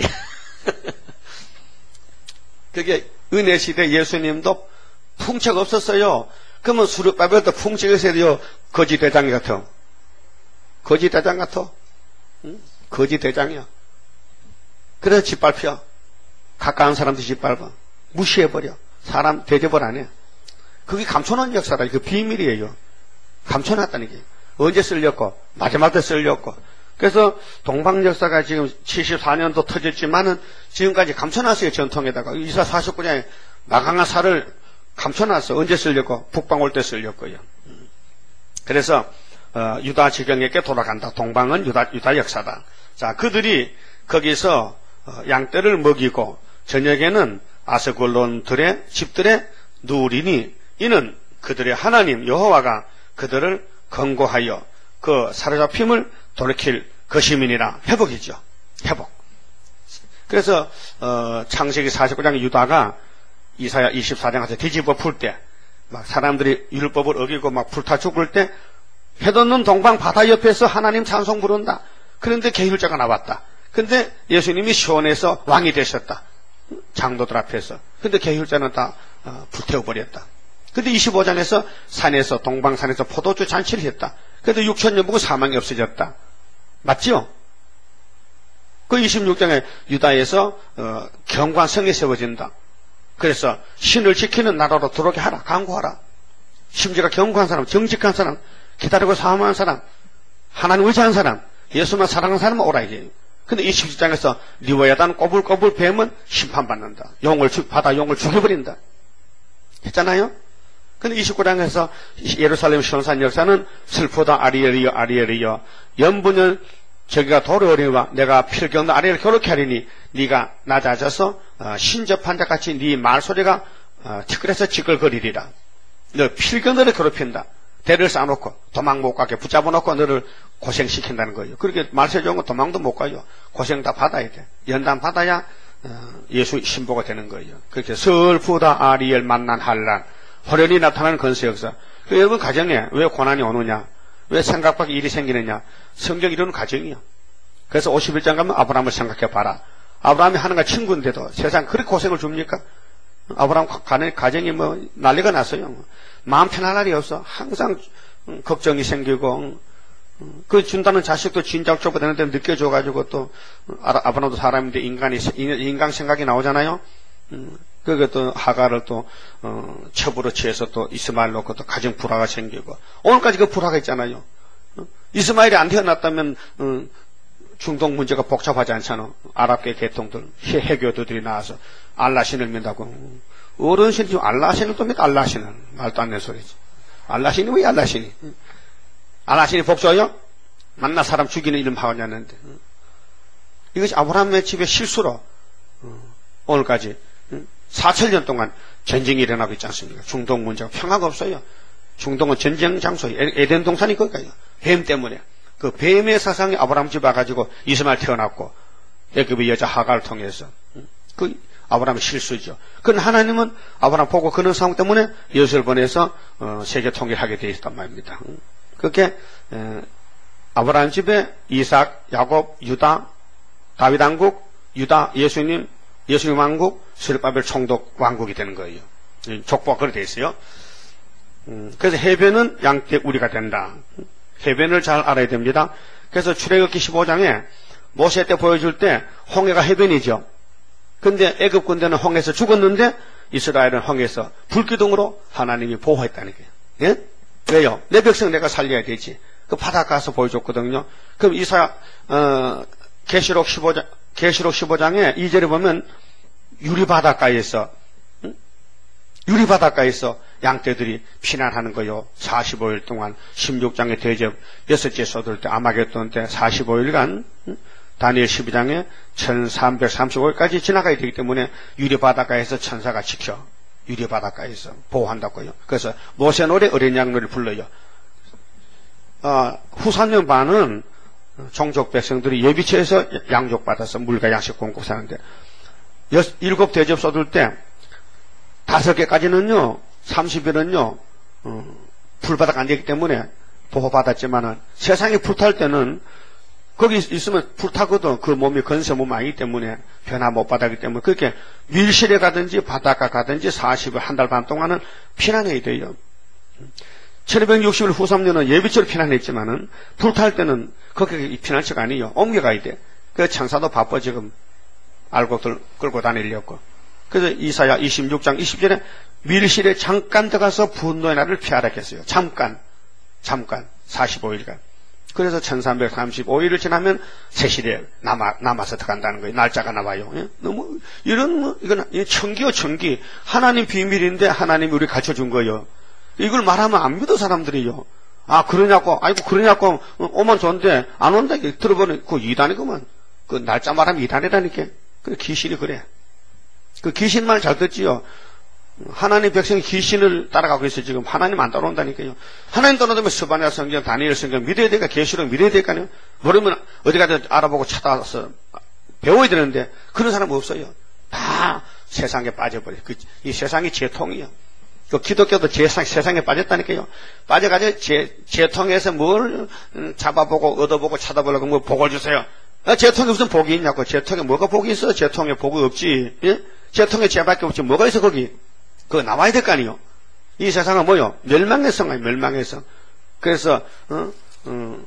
그게 은혜 시대 예수님도 풍채가 없었어요. 그러면 수르바벨도 풍채가 있어야 돼요. 거지 대장 같아. 거지 대장 같아. 응? 거지 대장이야. 그래서 짓밟혀. 가까운 사람도 짓밟아. 무시해버려. 사람 대접을 안 해. 그게 감춰놓은 역사다. 그 비밀이에요. 감춰놨다는 게. 언제 쓸렸고 마지막 때 쓸렸고. 그래서 동방 역사가 지금 칠십사 년도 터졌지만은 지금까지 감춰놨어요. 전통에다가 이사 사십구 장에 마강한 살을 감춰놨어. 언제 쓸렸고 북방 올 때 쓸렸고요. 그래서 어, 유다 지경에게 돌아간다. 동방은 유다, 유다 역사다. 자, 그들이 거기서 어, 양떼를 먹이고 저녁에는 아스골론들의 집들에 누우리니 이는 그들의 하나님 여호와가 그들을 건고하여 그 사로잡힘을 돌이킬 것임이니라. 회복이죠. 회복. 그래서 어, 창세기 사십구 장 유다가 이사야 이십사 장 가서 뒤집어 풀 때 막 사람들이 율법을 어기고 막 불타 죽을 때 해돋는 동방 바다 옆에서 하나님 찬송 부른다. 그런데 계율자가 나왔다. 근데 예수님이 시온에서 왕이 되셨다. 장로들 앞에서. 근데 계율자는 다 어, 불태워버렸다. 근데 이십오 장에서 산에서 동방산에서 포도주 잔치를 했다. 그래도 육천 년 보고 사망이 없어졌다. 맞죠? 그 이십육 장에 유다에서 어, 경관성이 세워진다. 그래서 신을 지키는 나라로 들어오게 하라. 강구하라. 심지가 경고한 사람, 정직한 사람, 기다리고 사모한 사람, 하나님 의지한 사람, 예수만 사랑하는 사람은 오라 이게. 근데 이십칠 장에서 리워야단 꼬불꼬불 뱀은 심판받는다. 용을 죽, 바다 용을 죽여버린다. 했잖아요? 근데 이십구 장에서 예루살렘 시온산 역사는 슬프다 아리엘이여 아리엘이여 연분열 저기가 돌아오리와 내가 필경도 아리엘 괴롭게 하리니 네가 낮아져서 신접한 자같이 네 말소리가 티끌에서 지끌거리리라. 너 필경들을 괴롭힌다. 대를 쌓아놓고 도망 못 가게 붙잡아놓고 너를 고생시킨다는 거예요. 그렇게 말세 좋은 거 도망도 못 가요. 고생 다 받아야 돼. 연단 받아야 예수 신보가 되는 거예요. 그렇게 슬프다 아리엘 만난 한란 호련히 나타나는 건세 역사. 그 여러분 가정에 왜 고난이 오느냐, 왜 생각 밖에 일이 생기느냐, 성경 이루는 가정이요. 그래서 오십일 장 가면 아브라함을 생각해 봐라. 아브라함이 하나님과 친구인데도 세상 그렇게 고생을 줍니까? 아브라함 가정이 뭐 난리가 났어요. 마음 편할 날이 없어. 항상 걱정이 생기고 그 준다는 자식도 진작 줘야 되는데 느껴줘가지고 또 아브라함도 사람인데 인간이 인간 생각이 나오잖아요. 그게 또 하가를 또 어, 첩으로 취해서 또 이스마엘 놓고 또 가정 불화가 생기고 오늘까지 그 불화가 있잖아요. 이스마엘이 안 태어났다면 어, 중동 문제가 복잡하지 않잖아. 아랍계 계통들 해교도들이 나와서 알라신을 믿다고 어른신이 지금 알라신을 또 믿 알라신을 말도 안 되는 소리지. 알라신이 왜 알라신이? 알라신이 복줘요? 만나 사람 죽이는 이름 하고 있는데 이것이 아브라함의 집의 실수로 어, 오늘까지 사천 년 동안 전쟁이 일어나고 있지 않습니까? 중동 문제가 평화가 없어요. 중동은 전쟁 장소예요. 에덴 동산이 거기까요. 뱀 때문에. 그 뱀의 사상이 아브라함 집 와가지고 이스마엘 태어났고 애굽의 여자 하가를 통해서 그 아브라함의 실수죠. 그건 하나님은 아브라함 보고 그런 상황 때문에 여수를 보내서 어, 세계 통일하게 되어 있단 말입니다. 그렇게 에, 아브라함 집에 이삭, 야곱, 유다, 다윗 왕국, 유다, 예수님, 예수님 왕국, 스룹바벨 총독 왕국이 되는 거예요. 족보가 그렇게 되어 있어요. 음, 그래서 해변은 양떼 우리가 된다. 해변을 잘 알아야 됩니다. 그래서 출애굽기 십오 장에 모세 때 보여줄 때 홍해가 해변이죠. 근데 애굽 군대는 홍해에서 죽었는데 이스라엘은 홍해에서 불기둥으로 하나님이 보호했다는 거예요. 예? 왜요? 내 백성 내가 살려야 되지. 그 바닷가 가서 보여줬거든요. 그럼 이사 어, 계시록 십오 장 계시록 십오 장에 이 절에 보면 유리바닷가에서 응? 유리바닷가에서 양떼들이 피난하는 거요. 사십오 일 동안 십육 장의 대접 여섯째 쏟을 때 아마겟돈 때 사십오 일간 응? 다니엘 십이 장에 천삼백삼십오 일까지 지나가야 되기 때문에 유리바닷가에서 천사가 지켜 유리바닷가에서 보호한다고요. 그래서 모세노래 어린 양 노래를 불러요. 어, 후삼년 반은 종족 백성들이 예비처에서 양족받아서 물과 양식 공급 사는데 여, 일곱 대접 쏟을 때 다섯 개까지는요 삼십 일은요 어, 불바닥 안 되기 때문에 보호받았지만은 세상이 불탈 때는 거기 있으면 불타거든. 그 몸이 건세 몸 아니기 때문에 변화 못 받았기 때문에 그렇게 밀실에 가든지 바닷가 가든지 사십 일 한 달 반 동안은 피난해야 돼요. 천이백육십 일 후 삼 년은 예비처로 피난했지만은 불탈 때는 거기 피난처가 아니에요. 옮겨가야 돼. 그 천사도 바빠 지금 알고 끌고 다니려고. 그래서 이사야 이십육 장 이십 절에 밀실에 잠깐 들어가서 분노의 날을 피하라 했어요. 잠깐. 잠깐. 사십오 일간. 그래서 천삼백삼십오 일을 지나면 세실에 남아, 남아서 들어간다는 거예요. 날짜가 나와요. 예? 너무, 이런, 뭐, 이건 천기요, 천기. 하나님 비밀인데 하나님이 우리 가르쳐 준 거예요. 이걸 말하면 안 믿어, 사람들이요. 아, 그러냐고, 아이고, 그러냐고, 오면 좋은데, 안 온다. 들어보니, 그 이단이구만. 그 날짜 말하면 이단이라니까. 그 귀신이 그래. 그 귀신 말 잘 듣지요. 하나님 백성이 귀신을 따라가고 있어요. 지금 하나님 안 따라온다니까요. 하나님 따라오면 스바냐 성경, 다니엘 성경 믿어야 되니까, 계시록 믿어야 될까요? 모르면 어디 가서 알아보고 찾아서 배워야 되는데 그런 사람 없어요. 다 세상에 빠져버려요. 그, 이 세상이 재통이요. 그 기독교도 재상, 세상에 빠졌다니까요. 빠져가지고 재, 재통에서 뭘 잡아보고 얻어보고 찾아보려고 뭐 복을 주세요. 아, 재통에 무슨 복이 있냐고. 재통에 뭐가 복이 있어? 재통에 복이 없지. 예? 재통에 죄밖에 없지. 뭐가 있어 거기? 그거 나와야 될 거 아니요. 이 세상은 뭐요? 멸망의 성이에요. 멸망의 성. 그래서 어? 어,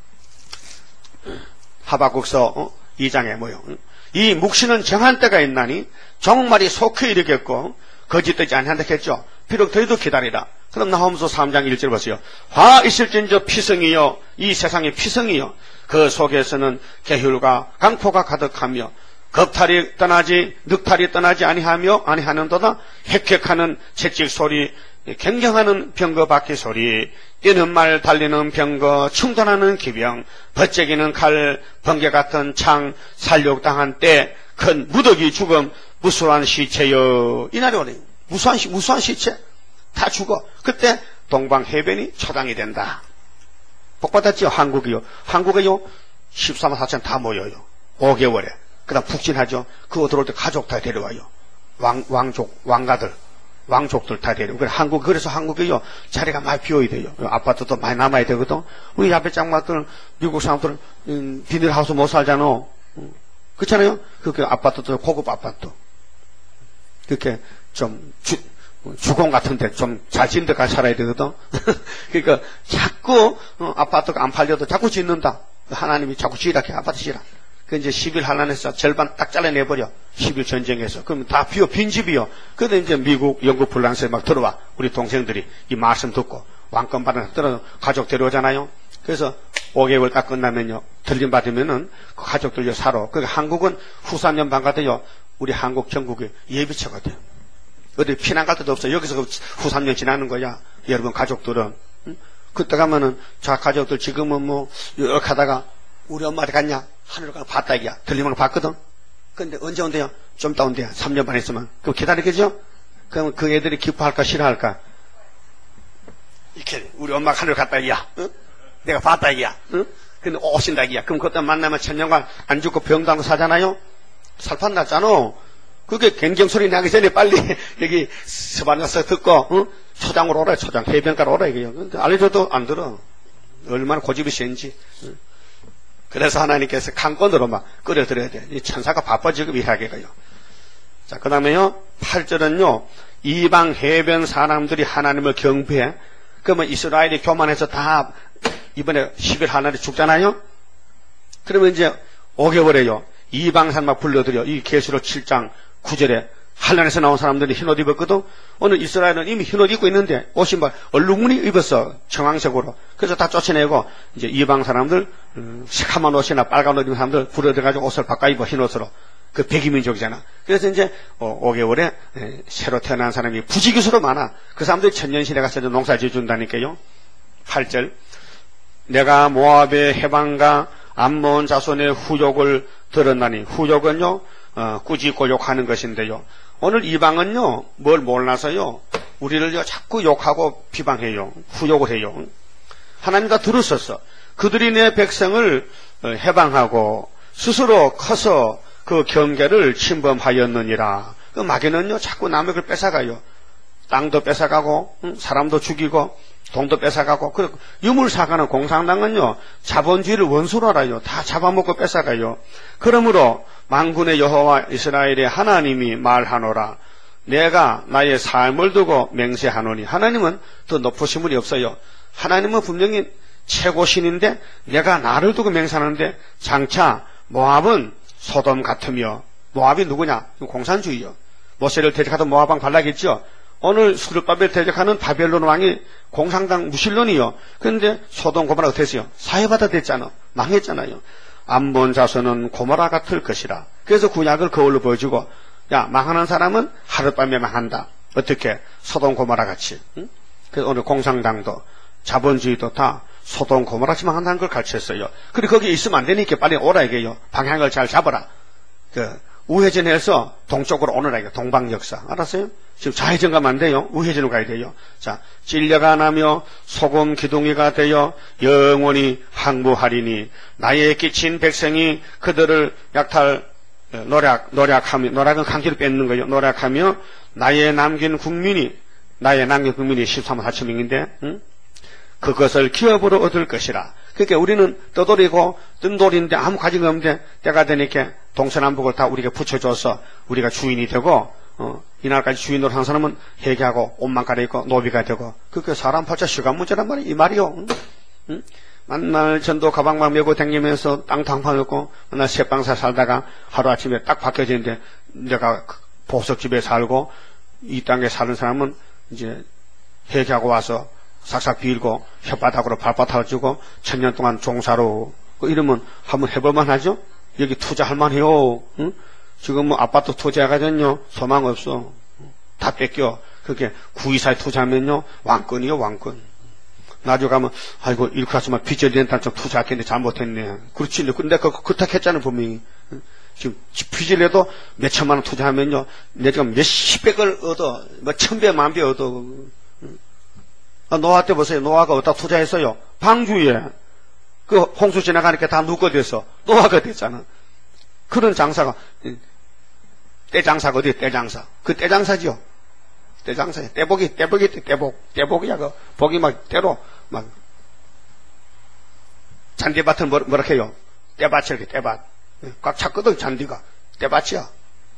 하박국서 어? 이 장에 뭐요? 이 묵시는 정한 때가 있나니 종말이 속히 이르겠고 거짓되지 아니한다 했죠. 비록 너희도 기다리라. 그럼 나홈서 삼 장 일 절 보세요. 화 있을진저 피성이요. 이 세상의 피성이요. 그 속에서는 계율과 강포가 가득하며 겁탈이 떠나지 늑탈이 떠나지 아니하며 아니하는도다. 헥헥하는 채찍 소리, 경경하는 병거 바퀴 소리, 뛰는 말 달리는 병거, 충돌하는 기병, 벗재기는 칼, 번개 같은 창, 살육당한 때, 큰 무더기 죽음, 무수한 시체여. 이 날이 오네. 무수한 시, 무수한 시체 다 죽어. 그때 동방해변이 초당이 된다. 복 받았지요. 한국이요. 한국에요 십사만 사천 다 모여요. 오 개월에. 그 다음 북진하죠. 그거 들어올 때 가족 다 데려와요. 왕, 왕족, 왕가들, 왕족들 다 데려오고. 그래, 한국, 그래서 한국에요, 자리가 많이 비어야 돼요. 아파트도 많이 남아야 되거든. 우리 앞에 장마들, 미국 사람들은, 음, 비닐하우스 못 살잖아. 음, 그렇잖아요? 그렇게 아파트도 고급 아파트. 그렇게 좀, 주, 주공 같은데 좀 잘 짓는 데 가서 살아야 되거든. 그러니까 자꾸, 어, 아파트가 안 팔려도 자꾸 짓는다. 하나님이 자꾸 지으라 해. 아파트 지으라. 그 이제 십 일 한란에서 절반 딱 잘라내버려. 십 일 전쟁에서. 그럼 다 비어, 빈집이요. 그런데 이제 미국, 영국, 프랑스에 막 들어와. 우리 동생들이 이 말씀 듣고 왕권 받아서 떨어져 가족 데려오잖아요. 그래서 오 개월 딱 끝나면요. 들림 받으면은 그 가족들요 살아. 그러니까 한국은 후삼년 반 가도요. 우리 한국 전국에 예비처거든. 어디 피난 갈 데도 없어. 여기서 후삼년 지나는 거야. 여러분 가족들은. 응? 그때 가면은 자 가족들 지금은 뭐 이렇게 하다가 우리 엄마 어디 갔냐? 하늘을 가서 봤다 이기야. 들리면 봤거든. 근데 언제 온대요? 좀 이따 온대요. 삼 년 반 있으면. 그럼 기다리겠죠? 그럼 그 애들이 기뻐할까 싫어할까? 이렇게 우리 엄마가 하늘 갔다 이기야. 응? 내가 봤다 이기야. 응? 근데 오신다 이기야. 그럼 그때 만나면 천년간 안 죽고 병도 안 사잖아요? 살판 났잖아. 그게 갱경 소리 나기 전에 빨리 여기 서반에서 듣고 응? 초장으로 오라. 초장 해변가로 오라 이게요. 근데 알려줘도 안 들어. 얼마나 고집이 센지. 응? 그래서 하나님께서 강권으로 막 끌어들여야 돼. 이 천사가 바빠 지금 일하게 가요. 자, 그 다음에요. 팔 절은요. 이방 해변 사람들이 하나님을 경배해. 그러면 이스라엘이 교만해서 다 이번에 십 일 하나님 죽잖아요. 그러면 이제 오 개월에요. 이방 사람만 불러들여. 이 계시록 칠 장 구 절에 한란에서 나온 사람들이 흰옷 입었거든. 오늘 이스라엘은 이미 흰옷 입고 있는데 옷이 막 얼룩무늬 입었어. 청황색으로. 그래서 다 쫓아내고 이제 이방 사람들 음, 새카만 옷이나 빨간 옷 입은 사람들 불러들여가지고 옷을 바꿔 입어 흰옷으로. 그 백이민족이잖아. 그래서 이제 어, 오 개월에 에, 새로 태어난 사람이 부지기수로 많아. 그 사람들이 천년시대 가서 농사 지어준다니까요. 팔 절 내가 모압의 해방과 암몬 자손의 후욕을 들었나니 후욕은요 어, 꾸짖고 욕하는 것인데요. 오늘 이방은요 뭘 몰라서요 우리를요 자꾸 욕하고 비방해요. 후욕을 해요. 하나님 다 들었었어. 그들이 내 백성을 해방하고 스스로 커서 그 경계를 침범하였느니라. 그 마귀는요 자꾸 남의 걸 뺏어가요. 땅도 뺏어가고 사람도 죽이고 돈도 뺏어가고. 그리고 유물사가는 공산당은요 자본주의를 원수로 알아요. 다 잡아먹고 뺏어가요. 그러므로 만군의 여호와 이스라엘의 하나님이 말하노라. 내가 나의 삶을 두고 맹세하노니. 하나님은 더 높으신 분이 없어요. 하나님은 분명히 최고신인데 내가 나를 두고 맹세하는데 장차 모압은 소돔 같으며. 모압이 누구냐? 공산주의요. 모세를 대적하던 모압왕 발락했죠. 오늘 수르바벨 대적하는 바벨론 왕이 공산당 무신론이요. 그런데 소돔 고모라가 됐어요. 사해바다 됐잖아. 망했잖아요. 암몬 자손은 고모라 같을 것이라. 그래서 구약을 거울로 보여주고, 야, 망하는 사람은 하룻밤에 망한다. 어떻게? 소돔 고모라 같이. 응? 그래서 오늘 공산당도 자본주의도 다 소돔 고모라같이 망한다는 걸 가르쳤어요. 그리고 거기 있으면 안 되니까 빨리 오라 이게요. 방향을 잘 잡아라. 그 우회전해서 동쪽으로 오느라 이게 동방 역사. 알았어요? 지금 좌회전 가면 안 돼요. 우회전으로 가야 돼요. 자, 찔려가 나며 소금 기둥이가 되어 영원히 항무하리니 나의 끼친 백성이 그들을 약탈 노략 노략하며, 노략은 강기를 뺏는 거예요. 노략하며 나의 남긴 국민이 나의 남긴 국민이 십삼만 사천 명인데 응? 그것을 기업으로 얻을 것이라. 그러니까 우리는 떠돌이고 뜬돌인데 아무 가지가 없는데 때가 되니까 동서남북을 다 우리가 붙여줘서 우리가 주인이 되고, 어, 이날까지 주인으로 한 사람은 회개하고 옷만 갈아입고 노비가 되고, 그게 사람 팔자 시간 문제란 말이야. 이 말이요. 응? 응? 만날 전도 가방만 메고 다니면서 땅도 한판없고 맨날 새방사 살다가 하루아침에 딱 바뀌어지는데 내가 보석집에 살고 이 땅에 사는 사람은 이제 회개하고 와서 싹싹 빌고 혓바닥으로 발바닥을 주고 천년 동안 종사로 이러면 한번 해볼만 하죠? 여기 투자할 만해요. 응? 지금 뭐 아파트 투자하거든요. 소망 없어. 다 뺏겨. 그렇게 구이사에 투자하면요. 왕권이요, 왕권. 나중에 가면, 아이고, 이렇게 하지만 빚을 낸다 좀 투자했겠는데 잘못했네. 그렇지. 근데 그, 그렇다 했잖아, 분명히. 지금 빚을 내도 몇 천만 원 투자하면요. 내가 몇십백을 얻어. 뭐 천배, 만배 얻어. 아, 노아 때 보세요. 노아가 어디다 투자했어요? 방주에. 그 홍수 지나가니까 다 누가 돼서 노아가 됐잖아. 그런 장사가, 떼장사가 어디에 떼장사? 그 떼장사지요. 떼장사야. 떼복이, 떼복이, 떼복. 떼복이야. 그 복이 막 때로 막 잔디밭을 뭐, 뭐라 해요? 떼밭이야, 떼밭. 꽉 찼거든, 잔디가. 떼밭이야.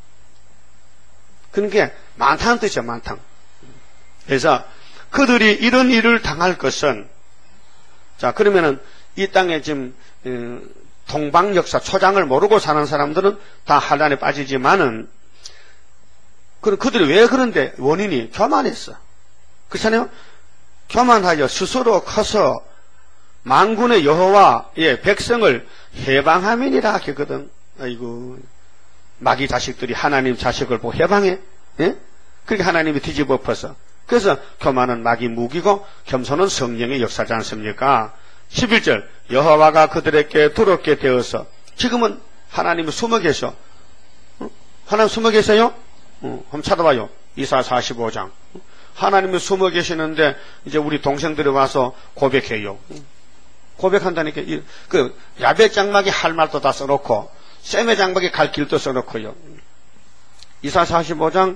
그런 게 많다는 뜻이야, 많다. 그래서 그들이 이런 일을 당할 것은, 자, 그러면은 이 땅에 지금 동방 역사 초장을 모르고 사는 사람들은 다 환란에 빠지지만은, 그럼 그들이 왜 그런데 원인이 교만했어. 그렇잖아요? 교만하여 스스로 커서 만군의 여호와의 백성을 해방하면이라 하거든. 아이고, 마귀 자식들이 하나님 자식을 보고 해방해? 예? 그렇게 하나님이 뒤집어 엎어서. 그래서 교만은 마귀 무기고 겸손은 성령의 역사지 않습니까? 십일 절 여호와가 그들에게 두렵게 되어서. 지금은 하나님이 숨어 계셔. 어? 하나님 숨어 계세요? 어, 한번 찾아봐요. 이사 사십오 장. 하나님이 숨어 계시는데 이제 우리 동생들이 와서 고백해요. 고백한다니까. 그 야벳 장막이 할 말도 다 써놓고 셈의 장막이 갈 길도 써놓고요. 이사 사십오 장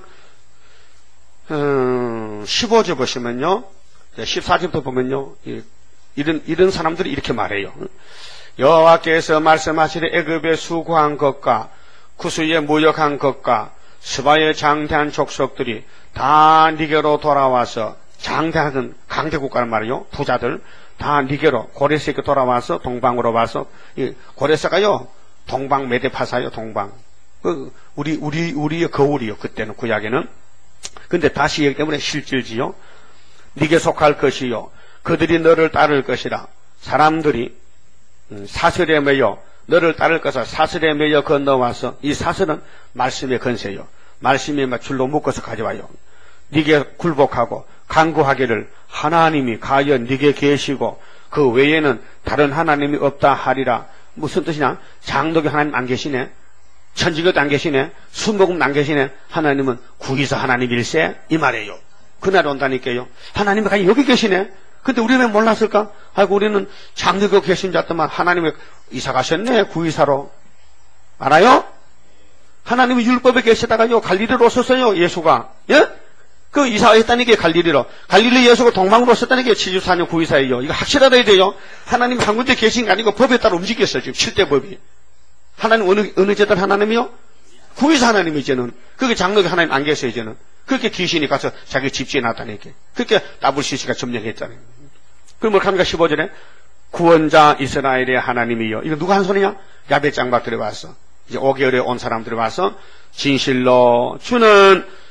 음, 십오 절 보시면요, 십사 절부터 보면요, 이런 이런 사람들이 이렇게 말해요. 여호와께서 말씀하시되 애굽에 수고한 것과 구스에 무역한 것과 스바의 장대한 족속들이 다 니게로 돌아와서, 장대한 강대국가란 말이요, 부자들 다 니게로 고레스에게 돌아와서 동방으로 와서, 이 고레스가요 동방 메데파사요. 동방. 그 우리 우리 우리의 거울이요. 그때는 구약에는. 근데 다시 얘기 때문에 실질지요. 네게 속할 것이요 그들이 너를 따를 것이라. 사람들이 사슬에 매여 너를 따를 것을 사슬에 매여 건너와서, 이 사슬은 말씀의 건세요. 말씀에 줄로 묶어서 가져와요. 네게 굴복하고 간구하기를 하나님이 과연 네게 계시고 그 외에는 다른 하나님이 없다 하리라. 무슨 뜻이냐? 장독이 하나님 안 계시네. 천지교도 안 계시네. 순복음도 안 계시네. 하나님은 구기사 하나님일세, 이 말이에요. 그날 온다니까요. 하나님이 과연 여기 계시네. 근데 우리는 왜 몰랐을까? 아이고, 우리는 장독교 계신 줄 알았더만 하나님이 이사 가셨네, 구이사로. 알아요? 하나님이 율법에 계시다가요 갈릴리로 오셨어요. 예수가. 예? 그 이사했다니까 갈릴리로. 갈릴리 예수가 동방으로 오셨다니까 칠십사 년 구이사예요. 이거 확실하다 돼요. 하나님 한 군데 계신 게 아니고 법에 따라 움직였어요. 지금 칠대 법이. 하나님 어느 어느 제단 하나님이요? 구이사 하나님이 이제는. 그게 장로교 하나님 안 계세요 이제는. 그렇게 귀신이 가서 자기 집지에 놨다니까. 그렇게 다블씨씨가 점령했잖아요. 그럼 뭘 합니까? 십오 절에 구원자 이스라엘의 하나님이요. 이거 누가 한 소리냐? 야벳 장막 들어와서, 이제 오 개월에 온 사람들이 와서 진실로 주는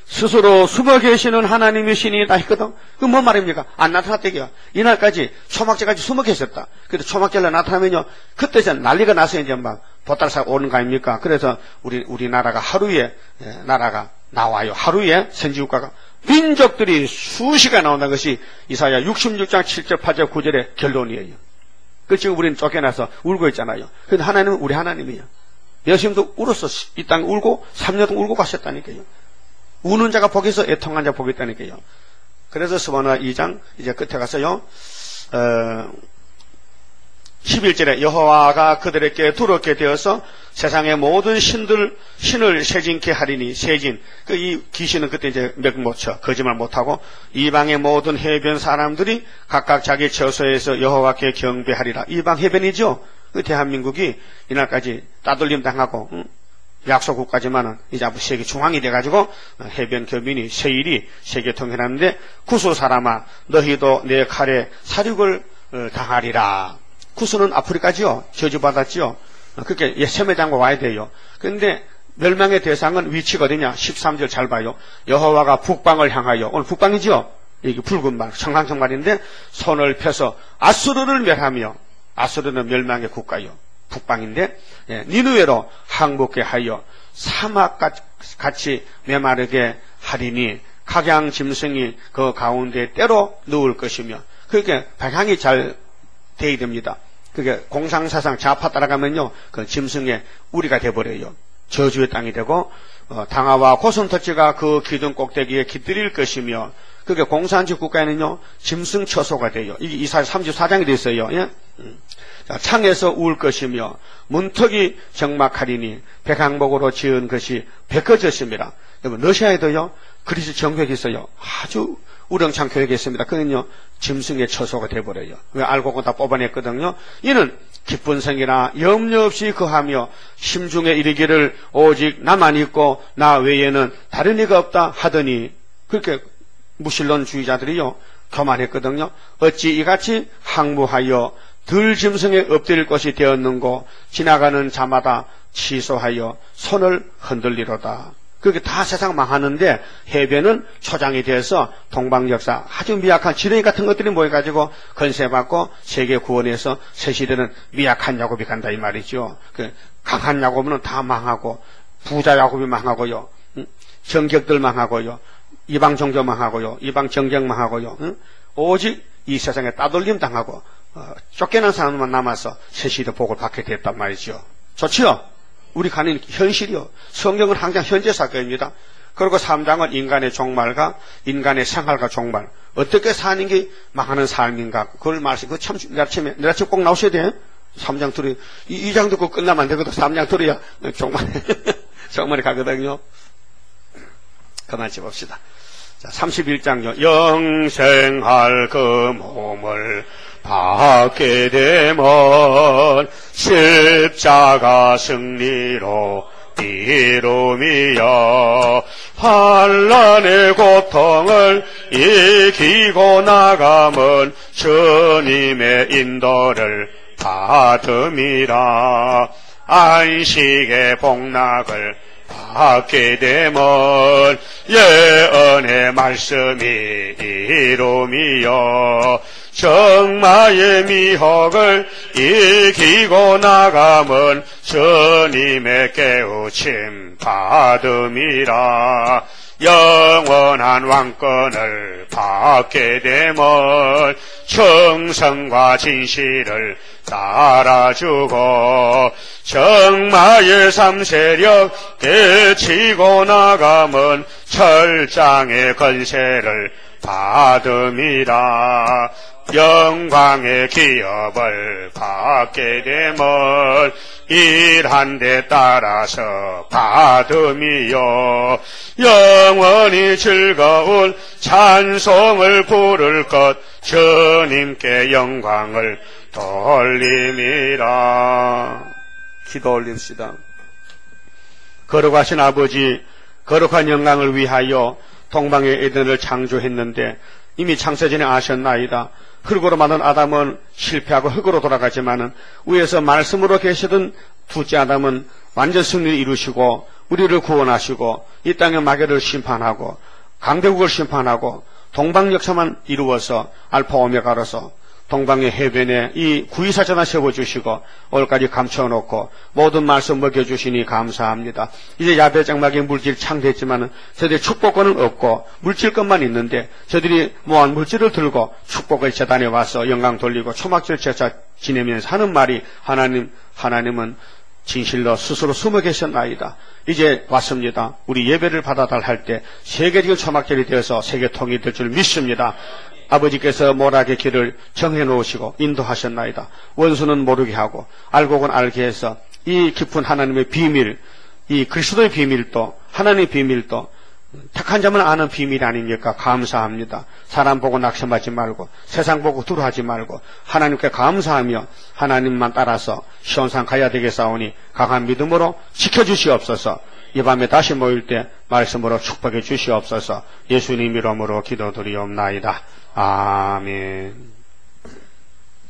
스스로 숨어 계시는 하나님이시니이다 했거든. 그 뭔 말입니까? 안 나타났대요. 이날까지 초막절까지 숨어 계셨다. 그래도 초막절에 나타나면요, 그때 이제 난리가 나서 이제 막 보따리사가 오는 거 아닙니까? 그래서 우리 우리나라가 하루에 예, 나라가 나와요. 하루에 선지국가가 민족들이 수시가 나온다는 것이 이사야 육십육 장 칠 절 팔 절 구 절의 결론이에요. 그 지금 우리는 쫓겨나서 울고 있잖아요. 그런데 하나님은 우리 하나님이에요. 여심도 울었어. 이 땅에 울고 삼 년 동안 울고 가셨다니까요. 우는 자가 복에서 애통한 자 복이 있다니까요. 그래서 스바나 이 장 이제 끝에 가서요. 어, 십일 절에 여호와가 그들에게 두렵게 되어서 세상의 모든 신들 신을 세진케 하리니 세진 그 이 귀신은 그때 이제 몇 못 쳐 거짓말 못하고 이방의 모든 해변 사람들이 각각 자기 처소에서 여호와께 경배하리라. 이방 해변이죠. 그 대한민국이 이날까지 따돌림 당하고 응? 약소국가지만은 이제 앞으로 세계 중앙이 돼가지고 해변 교민이 세일이 세계 통일하는데 구수 사람아 너희도 내 칼에 사륙을 당하리라. 구수는 아프리카지요. 저주받았지요. 그렇게 세매장고 와야 돼요. 그런데 멸망의 대상은 위치가 어디냐? 십삼 절 잘 봐요. 여호와가 북방을 향하여 오늘 북방이죠. 이게 붉은 말 청강청 말인데 손을 펴서 아수르를 멸하며 아수르는 멸망의 국가요. 북방인데 예, 니느웨로 항복케 하여 사막같이 메마르게 하리니 각양 짐승이 그 가운데 때로 누울 것이며 그렇게 방향이 잘 돼야 됩니다. 그게 공상사상 좌파 따라가면요 그 짐승의 우리가 돼버려요. 저주의 땅이 되고 어, 당하와 고슴터치가 그 기둥 꼭대기에 깃들일 것이며 그게 공산주의 국가에는요 짐승 처소가 돼요. 이게 이사야 삼십사 장이 돼 있어요. 예? 음. 자, 창에서 울 것이며 문턱이 적막하리니 백항목으로 지은 것이 베껴졌습니다. 여러분 러시아에도요 그리스 정교회가 있어요. 아주 우렁찬 교회가 있습니다. 그는요 짐승의 처소가 돼버려요. 왜 알고 다 뽑아냈거든요. 이는 기쁜 성이나 염려 없이 거하며 심중에 이르기를 오직 나만 있고 나 외에는 다른 이가 없다 하더니 그렇게 무신론주의자들이요 교만했거든요. 어찌 이같이 항무하여 들 짐승에 엎드릴 것이 되었는고 지나가는 자마다 취소하여 손을 흔들리로다. 그렇게 다 세상 망하는데 해변은 초장이 돼서 동방역사 아주 미약한 지렁이 같은 것들이 모여가지고 건세받고 세계 구원에서 새 시대는 미약한 야곱이 간다 이 말이죠. 그 강한 야곱은 다 망하고 부자 야곱이 망하고요. 정격들 망하고요. 이방 종교 망하고요. 이방 정경 망하고요. 오직 이 세상에 따돌림 당하고 어, 쫓겨난 사람만 남아서 새 시대 복을 받게 됐단 말이죠. 좋지요? 우리 가는 현실이요. 성경은 항상 현재 사건입니다. 그리고 삼 장은 인간의 종말과 인간의 생활과 종말. 어떻게 사는 게 망하는 삶인가. 그걸 말씀, 그거 참, 내가 아침에, 내가 아침에 꼭 나오셔야 돼. 삼 장 들이, 이, 이 장 듣고 끝나면 안 되거든. 삼 장 들어야 종말, 종말이 가거든요. 그만 짚읍시다. 자, 삼십일 장요. 영생할 그 몸을 받게 되면 십자가 승리로 이루미여 환난의 고통을 이기고 나가면 주님의 인도를 받음이라. 안식의 복락을 받게 되면 예언의 말씀이 이루미여 정마의 미혹을 이기고 나가면 주님의 깨우침 받음이라. 영원한 왕권을 받게 되면 충성과 진실을 따라주고 정마의 삼세력 깨치고 나가면 철장의 건세를 받음이라. 영광의 기업을 받게 되면 일한 데 따라서 받음이요 영원히 즐거운 찬송을 부를 것 주님께 영광을 돌림이라. 기도 올립시다. 거룩하신 아버지, 거룩한 영광을 위하여 동방의 에덴을 창조했는데 이미 창세전에 아셨나이다. 흙으로 만든 아담은 실패하고 흙으로 돌아가지만은 위에서 말씀으로 계시던 둘째 아담은 완전 승리를 이루시고 우리를 구원하시고 이 땅의 마귀를 심판하고 강대국을 심판하고 동방 역사만 이루어서 알파 오메가로서 동방의 해변에 이 구이사전을 세워주시고 오늘까지 감춰놓고 모든 말씀 먹여주시니 감사합니다. 이제 야배장막의 물질 창대했지만 저들이 축복권은 없고 물질것만 있는데 저들이 모한 물질을 들고 축복의 재단에 와서 영광 돌리고 초막절 제사 지내면서 하는 말이 하나님, 하나님은 진실로 스스로 숨어 계셨나이다. 이제 왔습니다. 우리 예배를 받아달 할 때 세계적인 초막절이 되어서 세계 통일이 될 줄 믿습니다. 아버지께서 모락의 길을 정해 놓으시고 인도하셨나이다. 원수는 모르게 하고 알고는 알게 해서 이 깊은 하나님의 비밀, 이 그리스도의 비밀도 하나님의 비밀도 택한 자만 아는 비밀이 아닙니까? 감사합니다. 사람 보고 낙심하지 말고 세상 보고 두려워하지 말고 하나님께 감사하며 하나님만 따라서 시온산 가야 되겠사오니 강한 믿음으로 지켜주시옵소서. 이 밤에 다시 모일 때 말씀으로 축복해 주시옵소서. 예수님 이름으로 기도드리옵나이다. 아멘.